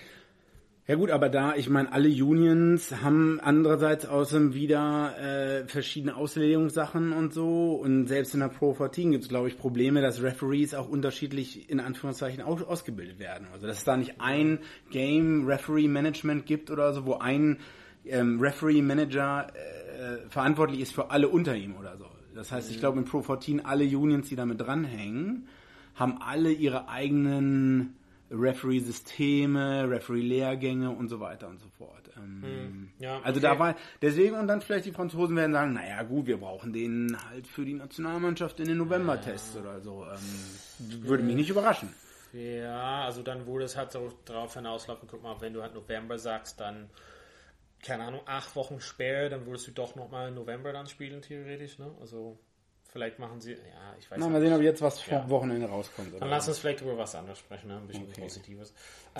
Ja gut, aber da, ich meine, alle Unions haben andererseits außerdem wieder äh, verschiedene Auslegungssachen und so und selbst in der Pro vierzehn gibt es, glaube ich, Probleme, dass Referees auch unterschiedlich in Anführungszeichen auch ausgebildet werden. Also dass es da nicht ein Game-Referee-Management gibt oder so, wo ein ähm, Referee-Manager äh, verantwortlich ist für alle unter ihm oder so. Das heißt, ich glaube, in Pro vierzehn alle Unions, die damit dranhängen, haben alle ihre eigenen Referee-Systeme, Referee-Lehrgänge und so weiter und so fort. Ähm, hm. ja, also okay. da war, deswegen und dann vielleicht die Franzosen werden sagen, naja gut, wir brauchen den halt für die Nationalmannschaft in den November-Tests ja. oder so. Ähm, würde mich nicht überraschen. Ja, also dann würde es halt so drauf hinauslaufen, guck mal, wenn du halt November sagst, dann, keine Ahnung, acht Wochen später, dann würdest du doch nochmal im November dann spielen, theoretisch, ne? Also vielleicht machen sie, ja, ich weiß Na, nicht. mal sehen, ob jetzt was vor ja. Wochenende rauskommt. Oder? Dann lass uns vielleicht über was anderes sprechen, ne? Ein bisschen okay. Positives.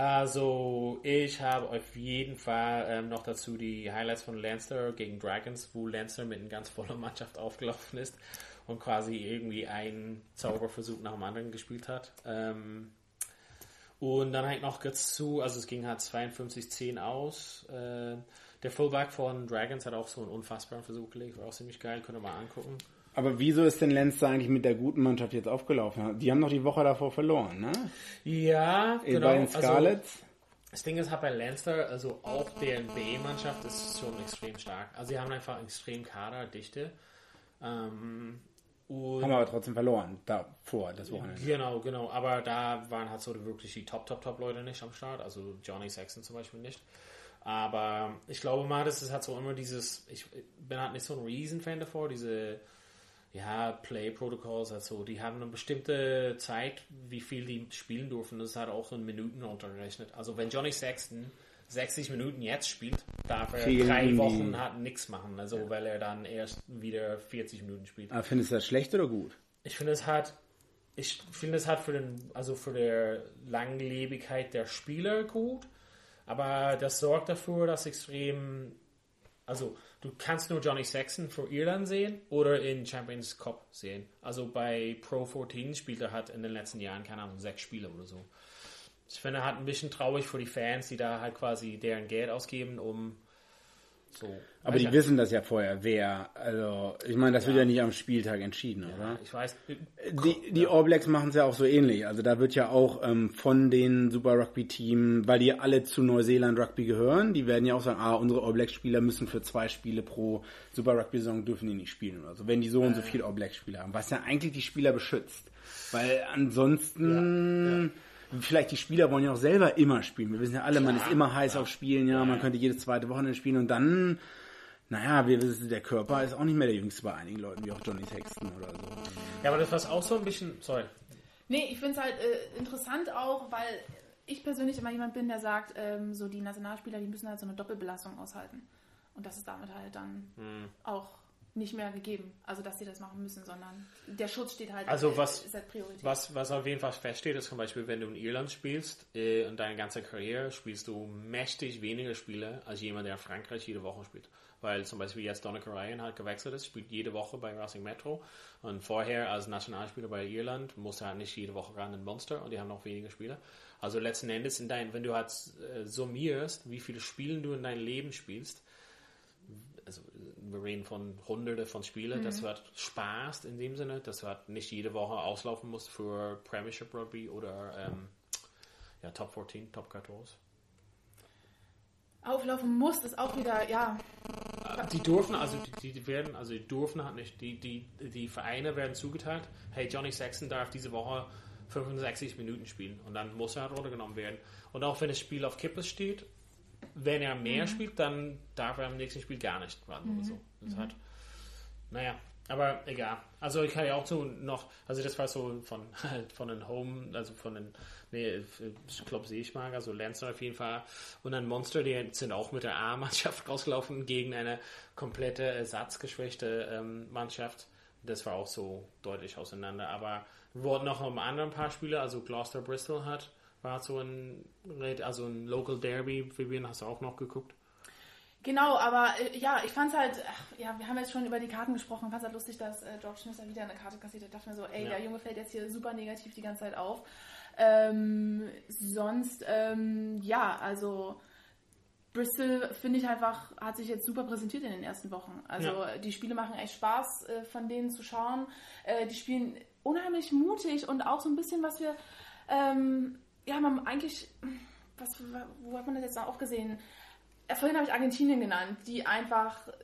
Also, ich habe auf jeden Fall ähm, noch dazu die Highlights von Leinster gegen Dragons, wo Leinster mit einer ganz vollen Mannschaft aufgelaufen ist und quasi irgendwie einen Zauberversuch nach dem anderen gespielt hat. Ähm, und dann halt noch dazu, also es ging halt zweiundfünfzig zehn aus. Äh, der Fullback von Dragons hat auch so einen unfassbaren Versuch gelegt, war auch ziemlich geil, könnt ihr mal angucken. Aber wieso ist denn Leinster eigentlich mit der guten Mannschaft jetzt aufgelaufen? Die haben doch die Woche davor verloren, ne? Ja, genau. Bei den Scarlets? Also, das Ding ist halt bei Leinster, also auch deren B E-Mannschaft ist schon extrem stark. Also sie haben einfach extrem Kaderdichte. Ähm, und haben aber trotzdem verloren, davor, das Wochenende. Genau, genau. Aber da waren halt so wirklich die Top, Top, Top Leute nicht am Start. Also Johnny Sexton zum Beispiel nicht. Aber ich glaube mal, das ist halt so immer dieses, ich bin halt nicht so ein Riesenfan davor, diese ja, Play-Protocols, also die haben eine bestimmte Zeit, wie viel die spielen dürfen. Das ist halt auch in Minuten untergerechnet. Also wenn Johnny Sexton sechzig Minuten jetzt spielt, darf er Viel drei Wochen halt nichts machen, also ja. weil er dann erst wieder vierzig Minuten spielt. Aber findest du das schlecht oder gut? Ich finde es halt, ich finde es halt für den, also für die Langlebigkeit der Spieler gut, aber das sorgt dafür, dass extrem, also du kannst nur Johnny Sexton für Irland sehen oder in Champions Cup sehen. Also bei Pro vierzehn spielt er halt in den letzten Jahren, keine Ahnung, sechs Spiele oder so. Ich finde halt ein bisschen traurig für die Fans, die da halt quasi deren Geld ausgeben, um so. Aber die ja. wissen das ja vorher, wer, also, ich meine, das ja. wird ja nicht am Spieltag entschieden, ja, oder? Ich weiß. Die, die All Blacks machen es ja auch so ähnlich. Also da wird ja auch ähm, von den Super Rugby Team, weil die alle zu Neuseeland Rugby gehören, die werden ja auch sagen, ah, unsere All Blacks Spieler müssen für zwei Spiele pro Super Rugby Saison dürfen die nicht spielen oder so, wenn die so und so viel All Blacks Spieler haben, was ja eigentlich die Spieler beschützt. Weil ansonsten, ja, ja. vielleicht die Spieler wollen ja auch selber immer spielen. Wir wissen ja alle, Klar, man ist immer heiß ja. auf Spielen, ja, man könnte jedes zweite Wochenende spielen und dann, naja, wir wissen, der Körper ist auch nicht mehr der Jüngste bei einigen Leuten, wie auch Johnny Sexton oder so. Ja, aber das war auch so ein bisschen, sorry. Nee, ich finde es halt äh, interessant auch, weil ich persönlich immer jemand bin, der sagt, ähm, so die Nationalspieler, die müssen halt so eine Doppelbelastung aushalten. Und das ist damit halt dann hm. auch nicht mehr gegeben. Also, dass sie das machen müssen, sondern der Schutz steht halt, also äh, was, ist halt Priorität. Was, was auf jeden Fall feststeht, ist zum Beispiel, wenn du in Irland spielst, äh, in deiner ganzen Karriere spielst du mächtig weniger Spiele als jemand, der in Frankreich jede Woche spielt. Weil zum Beispiel jetzt Donnacha Ryan halt gewechselt ist, spielt jede Woche bei Racing Metro und vorher als Nationalspieler bei Irland musste er halt nicht jede Woche ran in Munster und die haben noch weniger Spiele. Also letzten Endes, in dein, wenn du halt äh, summierst, wie viele Spiele du in deinem Leben spielst, also wir reden von Hunderte von Spielen, mhm. dass du halt sparst in dem Sinne, dass du halt nicht jede Woche auslaufen musst für Premiership Rugby oder ähm, ja, Top vierzehn, Top vierzehn. Auflaufen muss, ist auch wieder, ja. Die dürfen, also die, die werden, also die dürfen halt nicht, die, die, die Vereine werden zugeteilt, hey, Johnny Sexton darf diese Woche fünfundsechzig Minuten spielen und dann muss er halt runtergenommen werden. Und auch wenn das Spiel auf Kippe steht, wenn er mehr mhm. spielt, dann darf er im nächsten Spiel gar nicht ran mhm. oder so. Das ist halt, naja, aber egal. Also ich kann ja auch so noch, also das war so von von den Home, also von den nee, Clubs, die ich mag, also Leinster auf jeden Fall. Und dann Munster, die sind auch mit der A-Mannschaft rausgelaufen gegen eine komplette ersatzgeschwächte ähm, Mannschaft. Das war auch so deutlich auseinander. Aber wir wurden noch um andere paar Spiele, also Gloucester Bristol hat, war so ein, also ein Local Derby. Vivian, hast du auch noch geguckt? Genau, aber äh, ja, ich fand's halt, ach, ja, wir haben jetzt schon über die Karten gesprochen, fand's halt lustig, dass äh, George Smith wieder eine Karte kassiert hat. Ich dachte mir so, ey, ja. der Junge fällt jetzt hier super negativ die ganze Zeit auf. Ähm, sonst, ähm, ja, also Bristol, finde ich einfach, hat sich jetzt super präsentiert in den ersten Wochen. Also ja. die Spiele machen echt Spaß, äh, von denen zu schauen. Äh, die spielen unheimlich mutig und auch so ein bisschen, was wir, ähm, ja, man eigentlich, was, wo hat man das jetzt auch gesehen? Vorhin habe ich Argentinien genannt, die einfach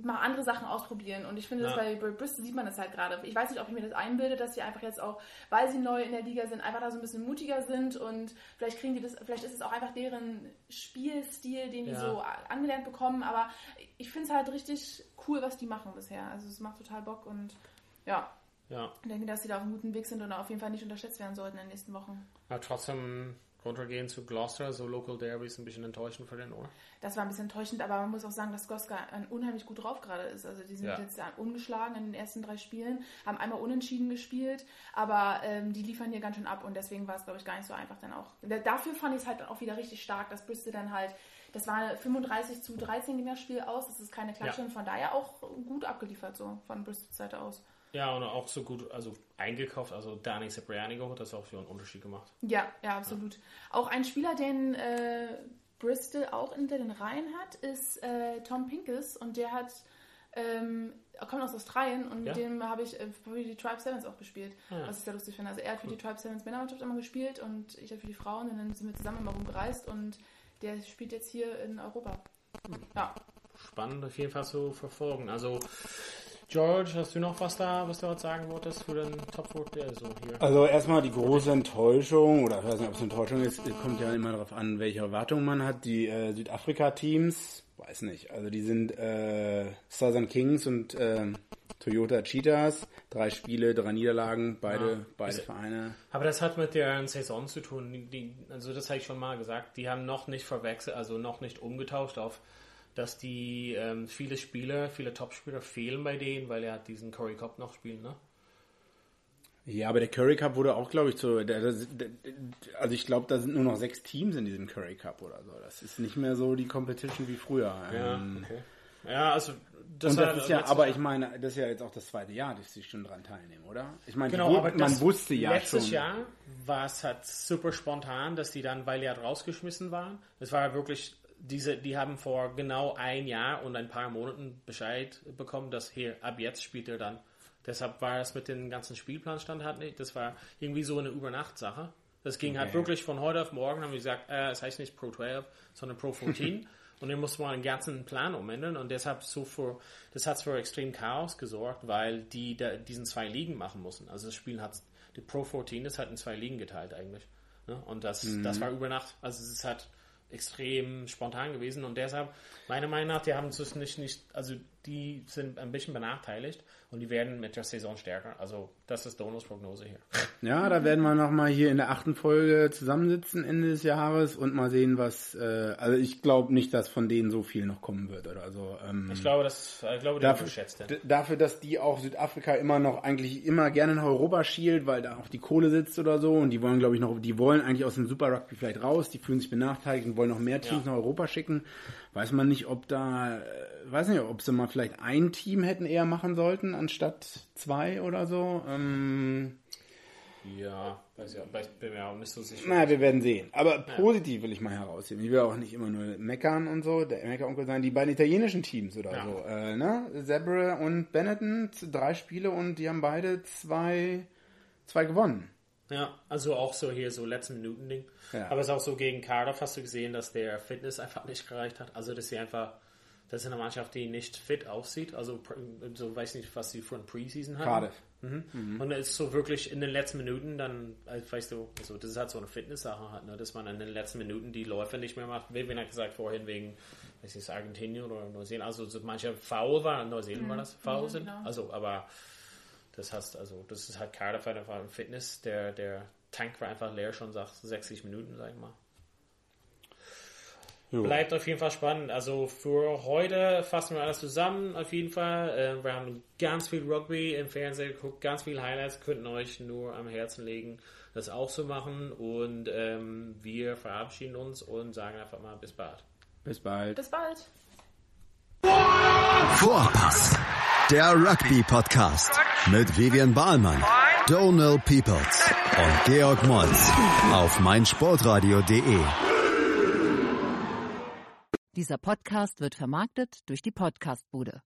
mal andere Sachen ausprobieren. Und ich finde, ja. das bei Bristol sieht man das halt gerade. Ich weiß nicht, ob ich mir das einbilde, dass sie einfach jetzt auch, weil sie neu in der Liga sind, einfach da so ein bisschen mutiger sind und vielleicht kriegen die das, vielleicht ist es auch einfach deren Spielstil, den die ja. so angelernt bekommen. Aber ich finde es halt richtig cool, was die machen bisher. Also es macht total Bock und ja. ja. Ich denke, dass sie da auf einem guten Weg sind und auf jeden Fall nicht unterschätzt werden sollten in den nächsten Wochen. Aber trotzdem runtergehen zu Gloucester, so Local Derby ist ein bisschen enttäuschend für den Ohr. Das war ein bisschen enttäuschend, aber man muss auch sagen, dass Gloucester unheimlich gut drauf gerade ist. Also die sind ja. jetzt ungeschlagen in den ersten drei Spielen, haben einmal unentschieden gespielt, aber ähm, die liefern hier ganz schön ab und deswegen war es, glaube ich, gar nicht so einfach dann auch. Dafür fand ich es halt dann auch wieder richtig stark, dass Bristol dann halt, das war fünfunddreißig zu dreizehn ging das Spiel aus, das ist keine Klatsche ja. und von daher auch gut abgeliefert so von Bristol Seite aus. Ja, und auch so gut, also eingekauft, also Dani Cipriani geholt, das hat auch für einen Unterschied gemacht. Ja, ja, absolut. Ja. Auch ein Spieler, den äh, Bristol auch hinter den Reihen hat, ist äh, Tom Pincus und der hat, ähm, er kommt aus Australien und ja. mit dem habe ich äh, für die Tribe Sevens auch gespielt, ja. was ich sehr lustig finde. Also er hat für die Tribe Sevens Männermannschaft immer gespielt und ich habe für die Frauen und dann sind wir zusammen immer rumgereist und der spielt jetzt hier in Europa. Hm. Ja. Spannend auf jeden Fall zu verfolgen. Also George, hast du noch was da, was du heute sagen wolltest für den Top vier? Also, also erstmal die große Enttäuschung, oder ich weiß nicht, ob es eine Enttäuschung ist, kommt ja immer darauf an, welche Erwartungen man hat. Die äh, Südafrika-Teams, weiß nicht, also die sind äh, Southern Kings und äh, Toyota Cheetahs, drei Spiele, drei Niederlagen, beide, ja, beide ist, Vereine. Aber das hat mit der Saison zu tun, die, also das habe ich schon mal gesagt, die haben noch nicht verwechselt, also noch nicht umgetauscht auf dass die ähm, viele Spieler, viele Topspieler fehlen bei denen, weil er hat diesen Curry Cup noch spielen, ne? Ja, aber der Curry Cup wurde auch, glaube ich, so, der, der, der, also ich glaube, da sind nur noch sechs Teams in diesem Curry Cup oder so. Das ist nicht mehr so die Competition wie früher. Ja, ähm, okay. Ja, also das, und das ist ja, aber ich meine, das ist ja jetzt auch das zweite Jahr, dass sie schon dran teilnehmen, oder? Ich meine, genau, aber man wusste ja letztes schon. Letztes Jahr war es halt super spontan, dass die dann, weil die halt rausgeschmissen waren, es war ja wirklich Diese, die haben vor genau ein Jahr und ein paar Monaten Bescheid bekommen, dass hier ab jetzt spielt er dann. Deshalb war es mit dem ganzen Spielplanstand halt nicht. Das war irgendwie so eine Übernachtsache. Das ging okay. halt wirklich von heute auf morgen, haben wir gesagt, äh, es heißt nicht Pro zwölf, sondern Pro vierzehn. Und dann musste man den ganzen Plan umändern und deshalb so für, das hat für extrem Chaos gesorgt, weil die da, diesen zwei Ligen machen mussten. Also das Spiel hat, die Pro vierzehn, das hat in zwei Ligen geteilt eigentlich. Ne? Und das, mhm. das war über Nacht. Also es ist halt extrem spontan gewesen und deshalb, meiner Meinung nach, die haben es nicht, nicht, also die sind ein bisschen benachteiligt und die werden mit der Saison stärker. Also das ist Donos Prognose hier. Ja, da werden wir nochmal hier in der achten Folge zusammensitzen Ende des Jahres und mal sehen, was, äh, also ich glaube nicht, dass von denen so viel noch kommen wird. Oder so. Ähm, ich glaube, das, ich glaube, die dafür, geschätzt d- dafür, dass die auch Südafrika immer noch eigentlich immer gerne nach Europa schielt, weil da auch die Kohle sitzt oder so und die wollen, glaube ich, noch, die wollen eigentlich aus dem Super Rugby vielleicht raus, die fühlen sich benachteiligt und wollen noch mehr Teams ja. nach Europa schicken. Weiß man nicht, ob da, weiß nicht, ob sie mal vielleicht ein Team hätten eher machen sollten, anstatt zwei oder so. Ähm, ja, weiß ja, bin mir auch nicht so sicher. Naja, wir werden sehen. Aber ja. positiv will ich mal herausheben. Ich will auch nicht immer nur meckern und so, der Meckeronkel sein, die beiden italienischen Teams oder ja. so. Äh, ne? Zebre und Benetton, drei Spiele und die haben beide zwei, zwei gewonnen. Ja, also auch so hier so letzten Minuten Ding. Ja. Aber es ist auch so gegen Cardiff hast du gesehen, dass der Fitness einfach nicht gereicht hat. Also dass sie einfach, das ist eine Mannschaft, die nicht fit aussieht. Also so weiß nicht, was sie für ein Preseason haben. Cardiff. Mhm. Mhm. Und es ist so wirklich in den letzten Minuten dann, weißt du, also das ist halt so eine Fitness-Sache halt, ne, dass man in den letzten Minuten die Läufe nicht mehr macht. Wie hat gesagt vorhin wegen, weiß nicht, Argentinien oder Neuseeland. Also so manche Foul war, in Neuseeland mhm. war das Foul mhm, sind. Genau. Also aber das heißt, also das ist halt Cardiff einfach ein Fitness, der, der Tank war einfach leer schon seit sechzig Minuten, sag ich mal. Jo. Bleibt auf jeden Fall spannend. Also für heute fassen wir alles zusammen, auf jeden Fall. Äh, wir haben ganz viel Rugby im Fernsehen geguckt, ganz viele Highlights, könnten euch nur am Herzen legen, das auch zu machen. Und ähm, wir verabschieden uns und sagen einfach mal bis bald. Bis bald. Bis bald. Vorpass, der Rugby-Podcast mit Vivian Bahlmann, Donal Peoples und Georg Moltz auf meinsportradio punkt de. Dieser Podcast wird vermarktet durch die Podcastbude.